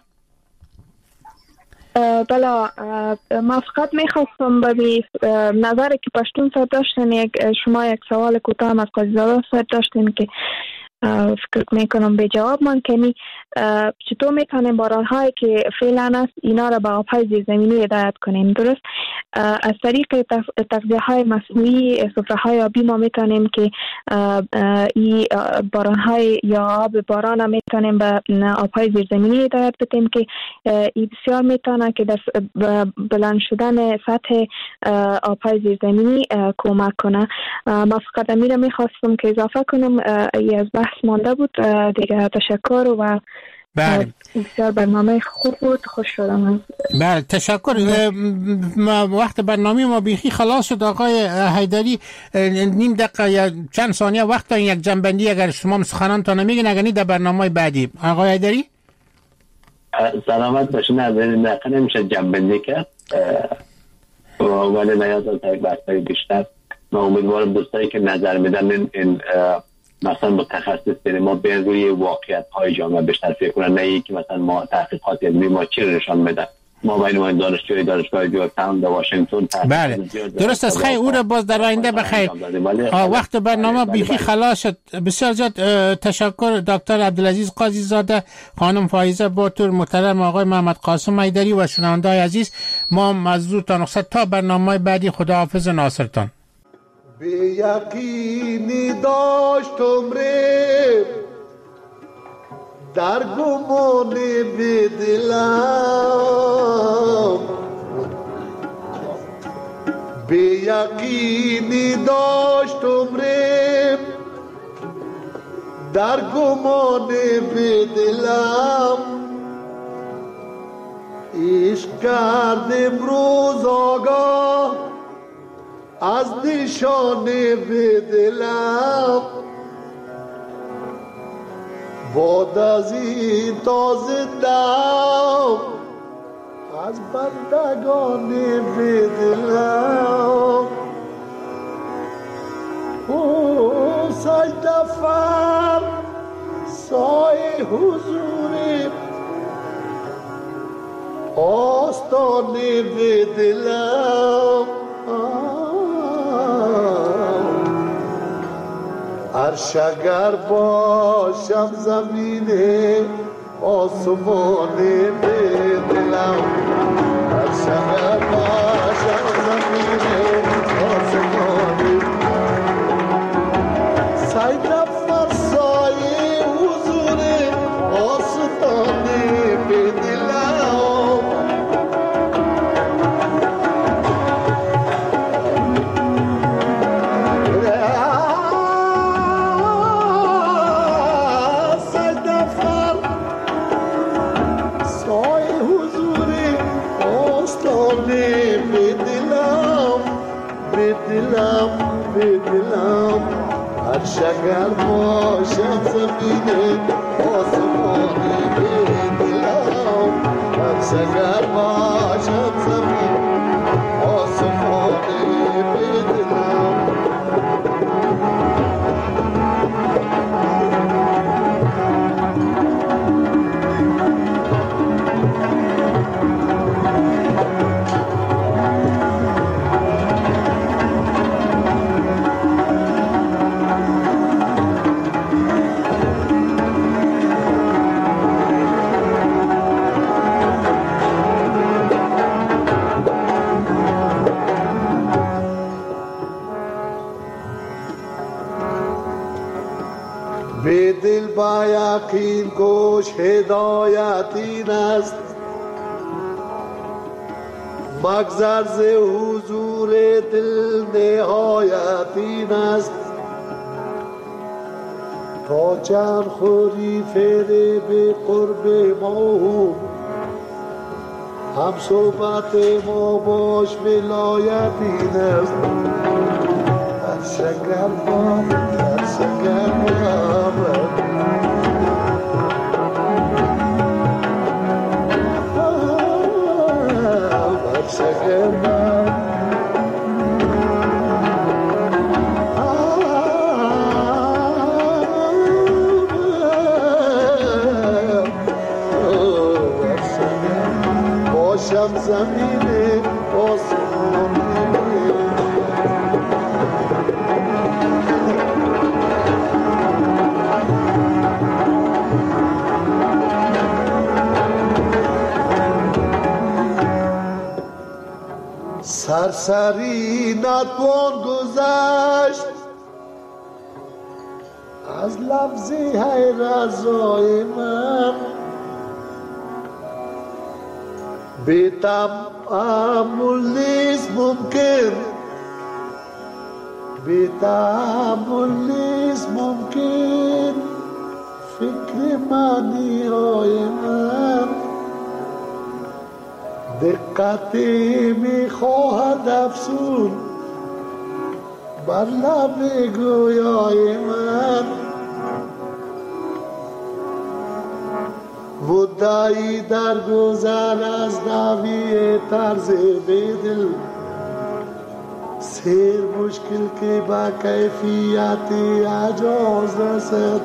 Speaker 2: بله ما فقط میخواستم به نظری که پشتون صاحب داشتن، یک شما یک سوال کوتاه از قاضی زاده صاحب داشتین که فکر میکنم به جواب من کنی چطور میتونیم بارانهایی که فعلا است اینا را به آبهای زیرزمینی هدایت کنیم. درست از طریق تغذیه های مصنوعی، سفره های آبی ما میتونیم که این بارانهای یا آب باران را میتونیم به آبهای زیرزمینی هدایت بدیم که این بسیار میتونه که در بلند شدن سطح آبهای زیرزمینی کمک کنه. ما فقط امیر میخواستم که اضافه کنم، ای از بحث مانده بود دیگه. تشکر و
Speaker 7: بله
Speaker 2: بسیار برنامه خوب بود، خوش شدم.
Speaker 7: بله تشکر. وقت برنامه ما بیخی خلاص شد. آقای حیدری نیم دقیقه یا چند ثانیه وقت دارین یک جنبندی اگر شما سخنانتان نمیگین اگر در برنامه بعدی. آقای حیدری
Speaker 8: سلامت باشین. از این دقیقه نمیشه جنبندی کرد ولی نیاز از یک بحثای بیشتر. ما امیدوارم دوستایی که نظر میدن این, این مثلا متخصص ما به روی واقعیت های جامعه بیشتر فکر کنن، نه ای که مثلا ما تحقیقات علمی ما چی نشان میدن. ما باید ما دانشجوی دانشگاه جورجتاون در واشنگتن
Speaker 7: بله درست است. خیر او را باز در آینده بخیر. وقت برنامه بیخی خلاص شد. بسیار زیاد تشکر دکتر عبدالعزیز قاضی زاده، خانم فایزه باتور محترم، آقای محمد قاسم حیدری و شنونده‌های عزیز. ما مزدورتان رخصت تا برنامه بعدی. خداحافظ ناصرتان.
Speaker 12: به یقینی داشتم ره در گمان به دلم، به یقینی داشتم ره در گمان به دلم، عشق کردم روز آگاه از نشانه به دلم، باد از این تازه دم از بندگان به دلم. او سجده فر سایه حضور آستانه به دلم، عرش اگر باشم زمینه آسمانه به دلم، عرش اگر باشم زمینه آسمانه، سجده فرسایه حضور آستانه به دلم، به دلم، عرش اگر باشم زمینه آسمانه به دلم، عرش اگر باشم زمینه آسمانه به دلم. با یقین گوش هدایت این است مگذر ز حضور دل نهایت این است تا چند خوری فره به قرب ما هم صحبت ما باش ولایت این است در شکر بام در شکر بام در شکر بام باشم زمین آسمانی سرسری نتوان گذشت از لفظی های رضای من بی تأمل نیست ممکن بی تأمل نیست ممکن فکر معنی های من دقتی می خواهد افسون بر لب گویای من مدعی در گذر از نوی طرز بدل سیر مشکل که با کیفیت اجاز رسد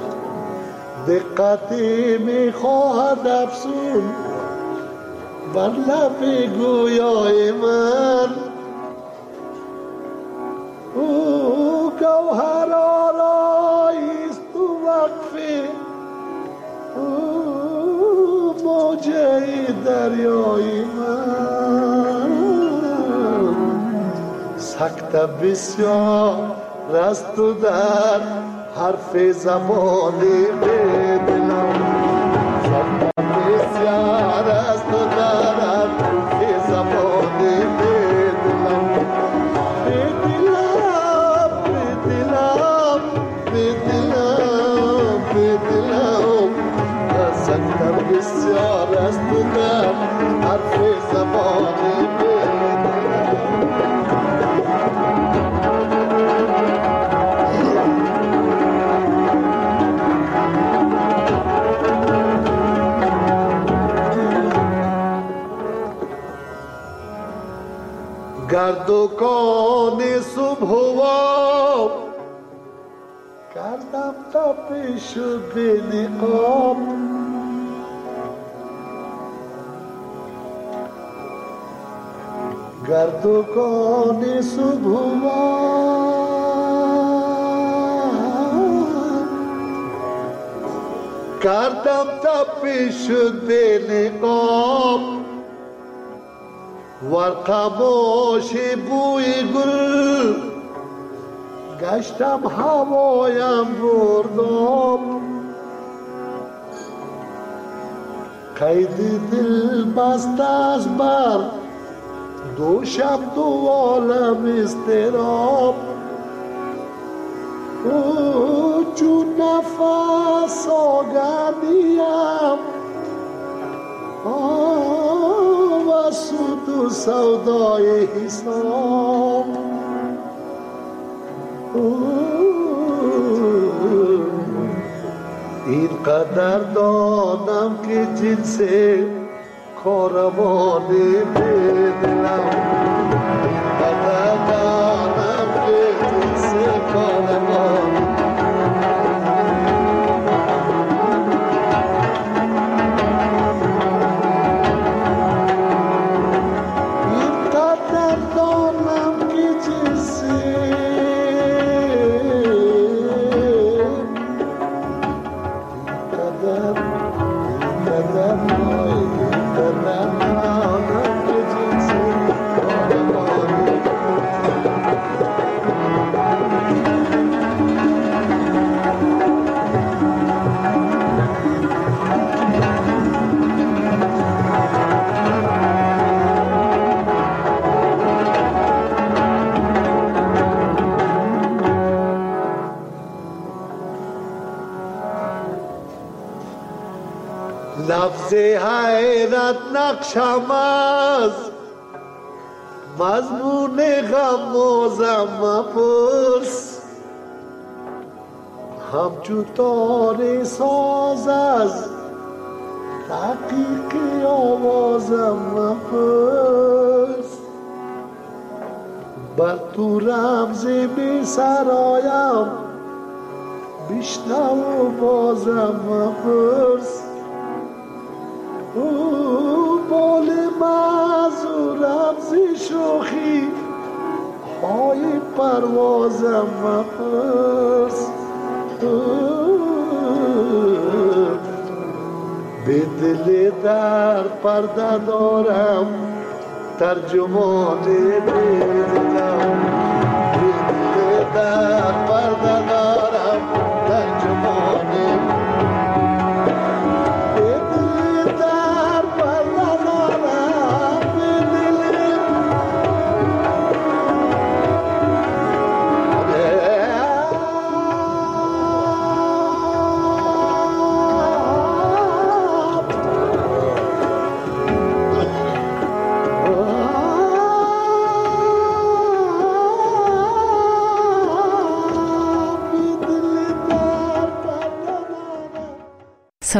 Speaker 12: دقتی می خواهد افسون بر لب گویای من او گوهر آرایست تو وقفه او موجه دریای من سکت بسیار رست و در حرف زبانی به دلم سکت بسیار رست و در حرف زبانی به دلم به دلم به دلم به دلم به دلم سکت بسیار رست و در حرف زبانی به گردوکان صبح و آب کردم تپش به نقاب گردوکان صبح و آب کردم تپش به نقاب ورقباش بوی گل گشتم هوایم بردم قید دل بست از بر دو شب دو عالم استراب او چون نفس آگردیم و سود و سودای حساب این قدر دانم که جنس کاروانی به دلم این قدر دانم که جنس کاروانی لفظ حیرت نقشم از مضمون غم موزم مپرس، همچو تار ساز از تحقیق آوازم مپرس. بر تو رمز بی سرایم بشنو و بازم مپرس. او بال معذورم زی شوخی های پروازم مپرس. به دل در پرده دارم ترجمان دلم، به دل در